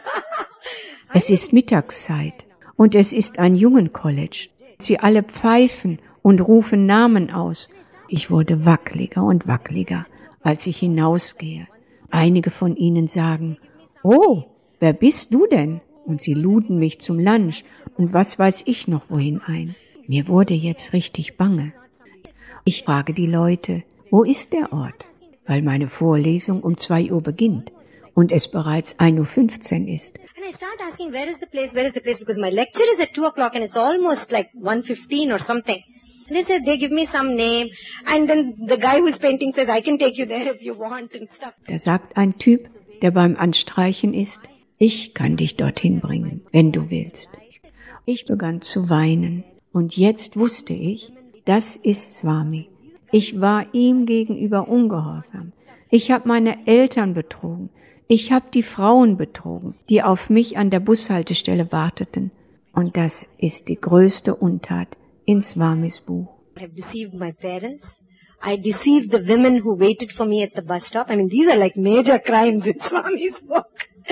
Es ist Mittagszeit und es ist ein Jungen-College. Sie alle pfeifen und rufen Namen aus. Ich wurde wackeliger und wackeliger, als ich hinausgehe. Einige von ihnen sagen, oh, wer bist du denn? Und sie luden mich zum Lunch und was weiß ich noch wohin ein. Mir wurde jetzt richtig bange. Ich frage die Leute, wo ist der Ort? Weil meine Vorlesung um zwei Uhr beginnt und es bereits ein Uhr fünfzehn ist. And I start asking, where is the place, where is the place? Because my lecture is at two o'clock and it's almost like one fifteen or something. And they said, they give me some name. And then the guy who's painting says, I can take you there if you want and stuff. Da sagt ein Typ, der beim Anstreichen ist, ich kann dich dorthin bringen, wenn du willst. Ich begann zu weinen und jetzt wusste ich, das ist Swami. Ich war ihm gegenüber ungehorsam. Ich habe meine Eltern betrogen. Ich habe die Frauen betrogen, die auf mich an der Bushaltestelle warteten. Und das ist die größte Untat in Swamis Buch. I have deceived my parents. I deceived the women who waited for me at the bus stop. I mean, these are like major crimes in Swami's book.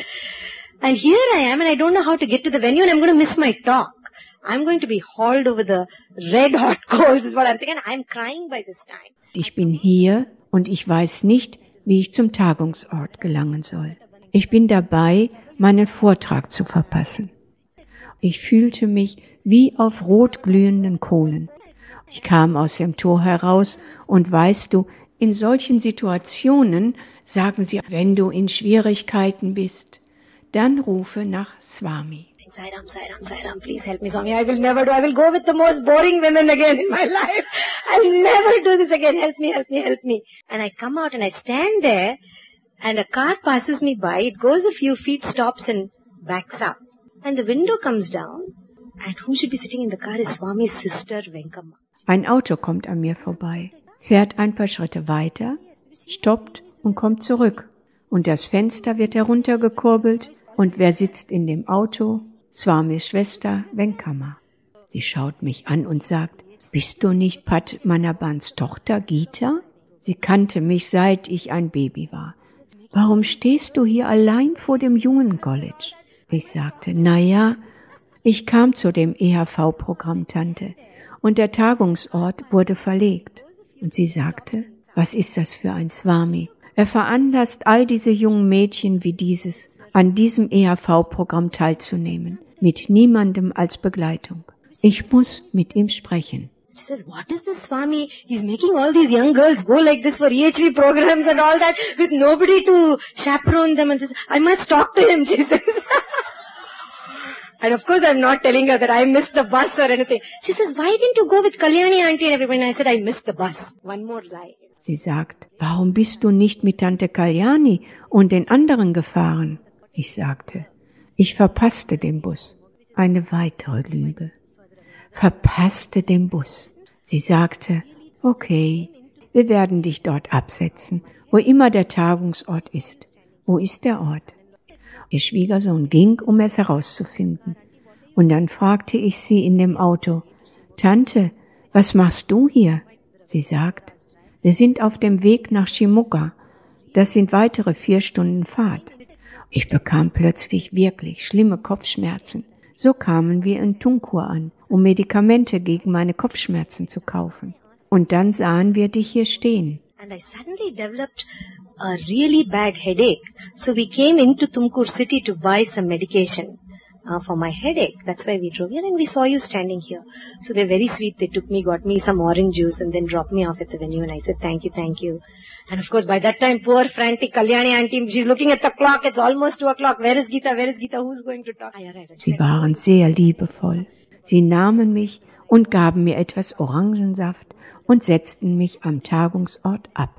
And here I am and I don't know how to get to the venue and I'm going to miss my talk. I'm going to be hauled over the red hot coals is what I'm thinking. I'm crying by this time. Ich bin hier und ich weiß nicht, wie ich zum Tagungsort gelangen soll. Ich bin dabei, meinen Vortrag zu verpassen. Ich fühlte mich wie auf rot glühenden Kohlen. Ich kam aus dem Tor heraus und weißt du, in solchen Situationen sagen sie, wenn du in Schwierigkeiten bist, dann rufe nach Swami. Sairam, Sairam, Sairam, please help me, Swami. I will never do. I will go with the most boring women again in my life. I'll never do this again. Help me, help me, help me. And I come out and I stand there and a car passes me by. It goes a few feet, stops and backs up. And the window comes down. And who should be sitting in the car is Swami's sister, Venkama. Ein Auto kommt an mir vorbei, fährt ein paar Schritte weiter, stoppt und kommt zurück. Und das Fenster wird heruntergekurbelt. Und wer sitzt in dem Auto? Swamis Schwester Venkama. Sie schaut mich an und sagt, bist du nicht Padmanabhans Tochter Gita? Sie kannte mich, seit ich ein Baby war. Warum stehst du hier allein vor dem Jungen-College? Ich sagte, na ja, ich kam zu dem E H V-Programm, Tante, und der Tagungsort wurde verlegt. Und sie sagte, was ist das für ein Swami? Er veranlasst all diese jungen Mädchen wie dieses, an diesem E H V-Programm teilzunehmen, mit niemandem als Begleitung. Ich muss mit ihm sprechen. She says, what is this Swami? He's making all these young girls go like this for E H V programs and all that with nobody to chaperone them. And says, I must talk to him, she says. And of course I'm not telling her that I missed the bus or anything. She says, why didn't you go with Kalyani auntie and everyone? And I said, I missed the bus. One more lie. Sie sagt, warum bist du nicht mit Tante Kalyani und den anderen gefahren? Ich sagte, ich verpasste den Bus. Eine weitere Lüge. Verpasste den Bus. Sie sagte, okay, wir werden dich dort absetzen, wo immer der Tagungsort ist. Wo ist der Ort? Ihr Schwiegersohn ging, um es herauszufinden. Und dann fragte ich sie in dem Auto, Tante, was machst du hier? Sie sagt, wir sind auf dem Weg nach Shimoga. Das sind weitere vier Stunden Fahrt. Ich bekam plötzlich wirklich schlimme Kopfschmerzen. So kamen wir in Tunkur an, um Medikamente gegen meine Kopfschmerzen zu kaufen. Und dann sahen wir dich hier stehen. And I suddenly developed a really bad headache. So we came into Tumkur city to buy some medication uh, for my headache. That's why we drove here and we saw you standing here. So they're very sweet. They took me, got me some orange juice and then dropped me off at the venue and I said, thank you, thank you. And of course by that time, poor frantic Kalyani auntie, she's looking at the clock. It's almost two o'clock. Where is Gita? Where is Gita? Who's going to talk? Sie waren sehr liebevoll. Sie nahmen mich und gaben mir etwas Orangensaft und setzten mich am Tagungsort ab.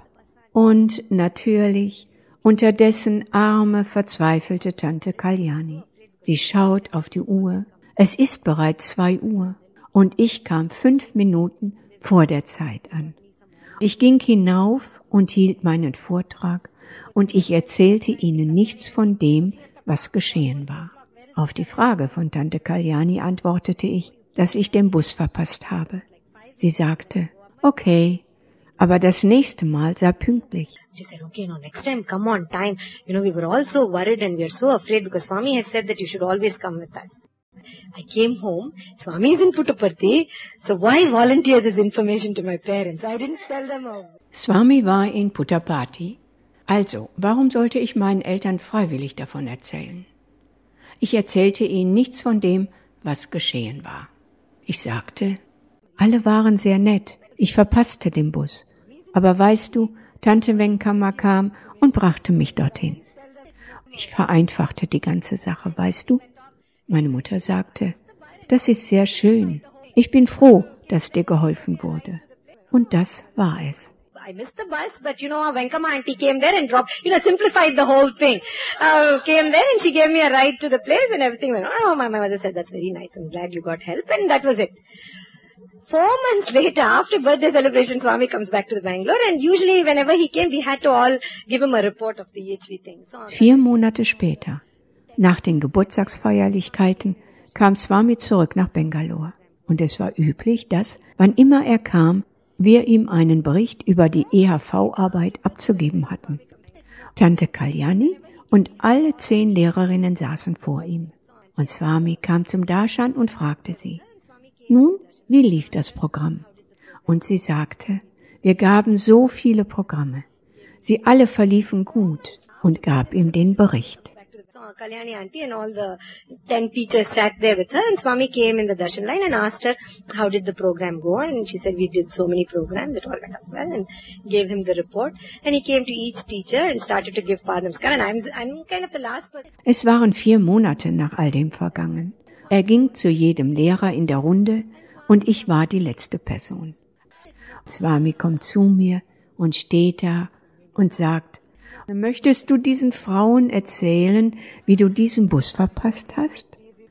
Und natürlich unterdessen arme, verzweifelte Tante Kalyani. Sie schaut auf die Uhr. Es ist bereits zwei Uhr und ich kam fünf Minuten vor der Zeit an. Ich ging hinauf und hielt meinen Vortrag und ich erzählte ihnen nichts von dem, was geschehen war. Auf die Frage von Tante Kalyani antwortete ich, dass ich den Bus verpasst habe. Sie sagte, okay, aber das nächste Mal sei pünktlich. She said, okay, no, next time come on time. You know, we were all so worried and we are so afraid because Swami has said that you should always come with us. I came home. Swami is in Puttaparthi. So why volunteer this information to my parents? I didn't tell them how. Swami war in Puttaparthi. Also, warum sollte ich meinen Eltern freiwillig davon erzählen? Ich erzählte ihnen nichts von dem, was geschehen war. Ich sagte, alle waren sehr nett. Ich verpasste den Bus. Aber weißt du, Tante Venkama kam und brachte mich dorthin. Ich vereinfachte die ganze Sache, weißt du? Meine Mutter sagte, das ist sehr schön. Ich bin froh, dass dir geholfen wurde. Und das war es. I missed the bus, but you know, Venkama auntie came there and dropped, you know, simplified the whole thing. Uh, came there and she gave me a ride to the place and everything went, oh, my mother said, that's very nice. I'm glad you got help. And that was it. Four months later, after birthday celebration, Swami comes back to the Bangalore and usually whenever he came, we had to all give him a report of the E H V thing. So, Vier Monate später, nach den Geburtstagsfeierlichkeiten, kam Swami zurück nach Bangalore. Und es war üblich, dass, wann immer er kam, wir ihm einen Bericht über die E H V-Arbeit abzugeben hatten. Tante Kalyani und alle zehn Lehrerinnen saßen vor ihm. Und Swami kam zum Darshan und fragte sie, nun, wie lief das Programm? Und sie sagte, wir gaben so viele Programme. Sie alle verliefen gut und gab ihm den Bericht. Kalyani auntie and all the ten teachers sat there with her and Swami came in the darshan line and asked her, how did the program go? And she said, we did so many programs, it all went up well, and gave him the report. And he came to each teacher and started to give Padnamskar. And I'm, I'm kind of the last person. Es waren vier Monate nach all dem vergangen. Er ging zu jedem Lehrer in der Runde und ich war die letzte Person. Swami kommt zu mir und steht da und sagt, möchtest du diesen Frauen erzählen, wie du diesen Bus verpasst hast?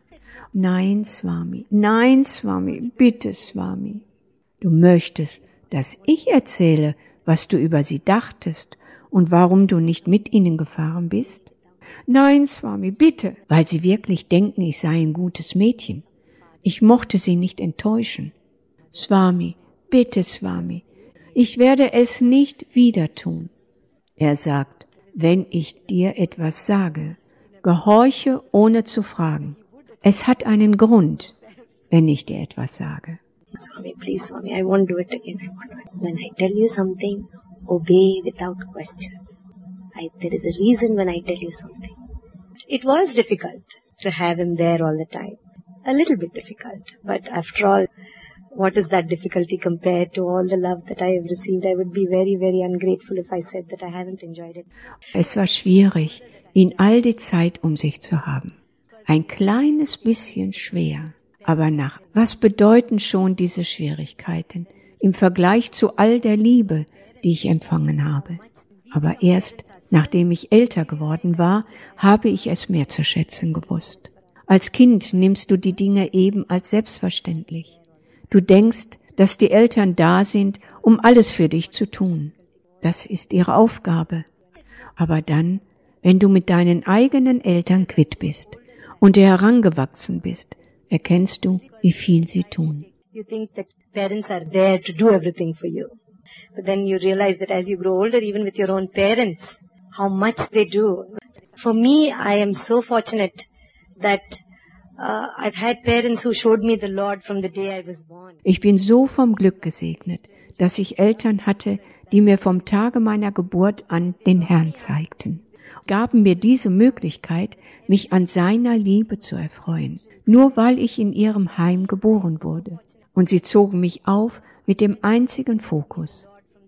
Nein, Swami, nein, Swami, bitte, Swami. Du möchtest, dass ich erzähle, was du über sie dachtest und warum du nicht mit ihnen gefahren bist? Nein, Swami, bitte, weil sie wirklich denken, ich sei ein gutes Mädchen. Ich mochte sie nicht enttäuschen. Swami, bitte, Swami, ich werde es nicht wieder tun. Er sagt, wenn ich dir etwas sage, gehorche ohne zu fragen. Es hat einen Grund, wenn ich dir etwas sage. Swami, please, Swami, I won't do it again. I won't do it. When I tell you something, obey without questions. I, there is a reason when I tell you something. It was difficult to have him there all the time. A little bit difficult. But after all, what is that difficulty compared to all the love that I have received? I would be very, very ungrateful if I said that I haven't enjoyed it. Es war schwierig, ihn all die Zeit um sich zu haben. Ein kleines bisschen schwer. Aber nach, was bedeuten schon diese Schwierigkeiten im Vergleich zu all der Liebe, die ich empfangen habe? Aber erst, nachdem ich älter geworden war, habe ich es mehr zu schätzen gewusst. Als Kind nimmst du die Dinge eben als selbstverständlich. Du denkst, dass die Eltern da sind, um alles für dich zu tun. Das ist ihre Aufgabe. Aber dann, wenn du mit deinen eigenen Eltern quitt bist und du herangewachsen bist, erkennst du, wie viel sie tun. You think that parents are there to do everything for you. But then you realize that as you grow older, even with your own parents, how much they do. For me, I am so fortunate that Uh, I've had parents who showed me the Lord from the day I was born. Ich bin so vom Glück gesegnet, dass ich Eltern hatte, die mir vom Tage meiner Geburt an den Herrn zeigten, gaben mir diese Möglichkeit, mich an seiner Liebe zu erfreuen, nur weil ich in ihrem Heim geboren wurde. Und sie zogen mich auf mit dem einzigen Fokus,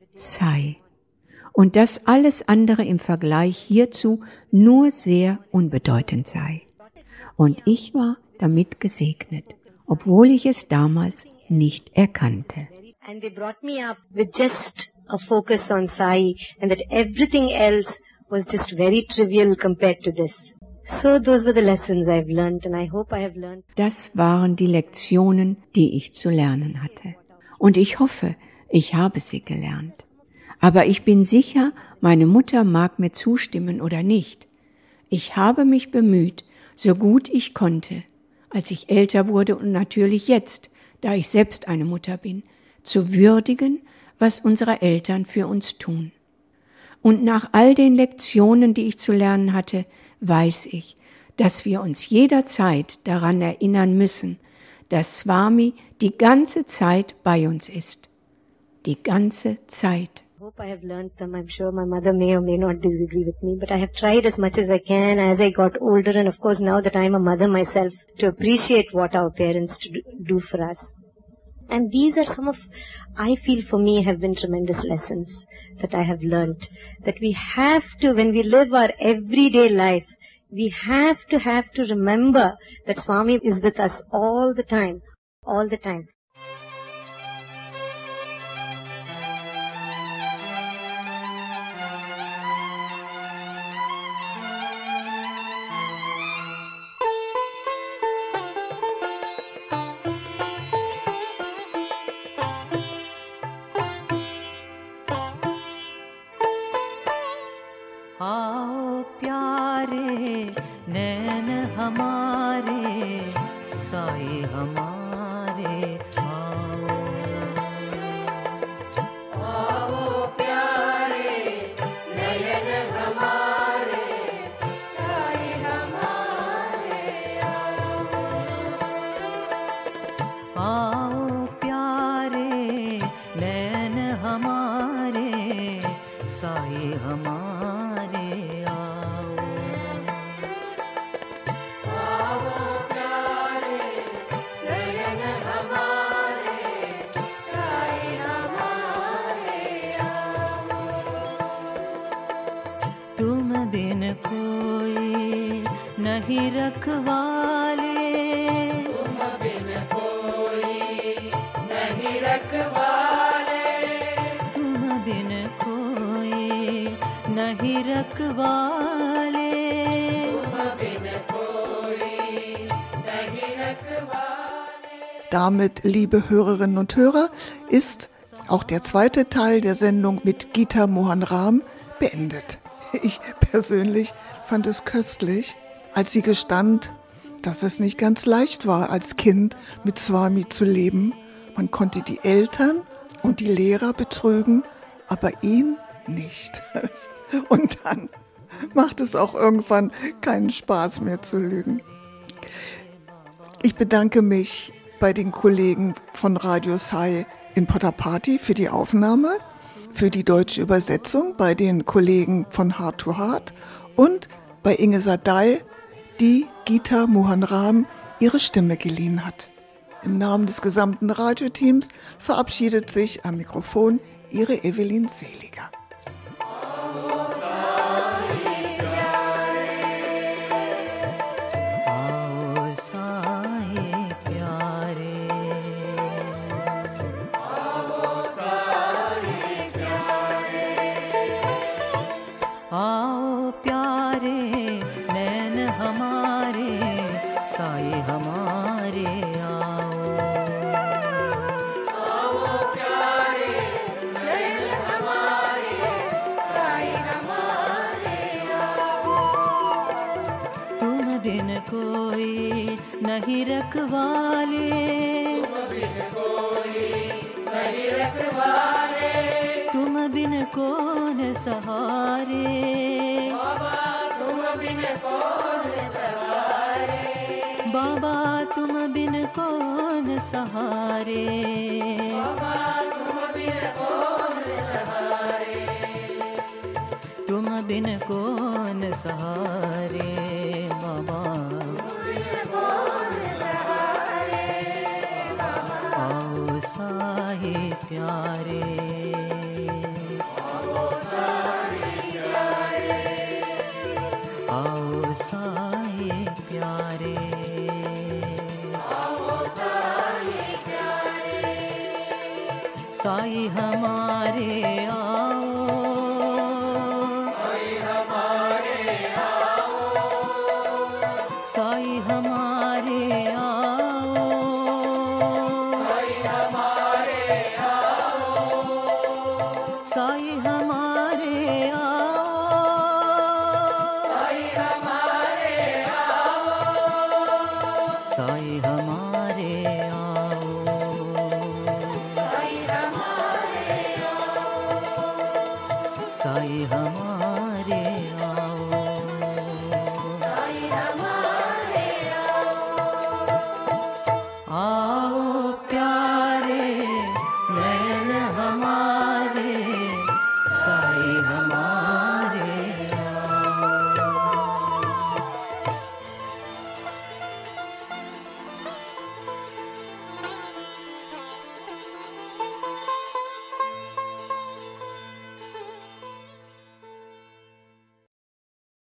sei. Und dass alles andere im Vergleich hierzu nur sehr unbedeutend sei. Und ich war damit gesegnet, obwohl ich es damals nicht erkannte. And they brought me up with just a focus on Sai and that everything else was just very trivial compared to this. So those were the lessons I've learned and I hope I have learned. Das waren die Lektionen, die ich zu lernen hatte. Und ich hoffe, ich habe sie gelernt. Aber ich bin sicher, meine Mutter mag mir zustimmen oder nicht. Ich habe mich bemüht, so gut ich konnte, als ich älter wurde und natürlich jetzt, da ich selbst eine Mutter bin, zu würdigen, was unsere Eltern für uns tun. Und nach all den Lektionen, die ich zu lernen hatte, weiß ich, dass wir uns jederzeit daran erinnern müssen, dass Swami die ganze Zeit bei uns ist. Die ganze Zeit. hope I have learnt them. I'm sure my mother may or may not disagree with me, but I have tried as much as I can as I got older, and of course now that I'm a mother myself, to appreciate what our parents do for us. And these are some of, I feel for me, have been tremendous lessons that I have learnt. That we have to, when we live our everyday life, we have to have to remember that Swami is with us all the time, all the time. आओ प्यारे नैन हमारे साए हमारे आओ आओ प्यारे नैन हमारे साए हमारे आओ आओ प्यारे नैन हमारे साए हमारे कोई नहीं रखवाले तुम बिन कोई नहीं रखवाले तुम बिन कोई नहीं रखवाले तुम बिन कोई नहीं रखवाले. Damit, liebe Hörerinnen und Hörer, ist auch der zweite Teil der Sendung mit Gita Mohan Ram beendet. Ich persönlich fand es köstlich, als sie gestand, dass es nicht ganz leicht war, als Kind mit Swami zu leben. Man konnte die Eltern und die Lehrer betrügen, aber ihn nicht. Und dann macht es auch irgendwann keinen Spaß mehr zu lügen. Ich bedanke mich bei den Kollegen von Radio Sai in Potapati für die Aufnahme, für die deutsche Übersetzung bei den Kollegen von Heart to Heart und bei Inge Sadai, die Gita Mohan Ram ihre Stimme geliehen hat. Im Namen des gesamten Radioteams verabschiedet sich am Mikrofon ihre Evelyn Seliger. साए हमारे आओ आओ प्यारे नैन हमारे साए हमारे आओ तुम बिन कोई नहीं रखवाले तुम बिन कोई नहीं रखवाले तुम बिन कौन सहारे बाबा तुम बिन कौन सहारे बाबा तुम बिन कौन सहारे बाबा तुम बिन कौन सहारे तुम बिन कौन सहारे बाबा आओ साए प्यारे आओ साए प्यारे आओ साए प्यारे साई हमारे आओ साई हमारे आओ साई हमारे आओ साई हमारे आओ साई हमारे आओ साई हमारे आओ साई हमारे साई हमारे आओ साई हमारे आओ आओ प्यारे नैन हमारे हमारे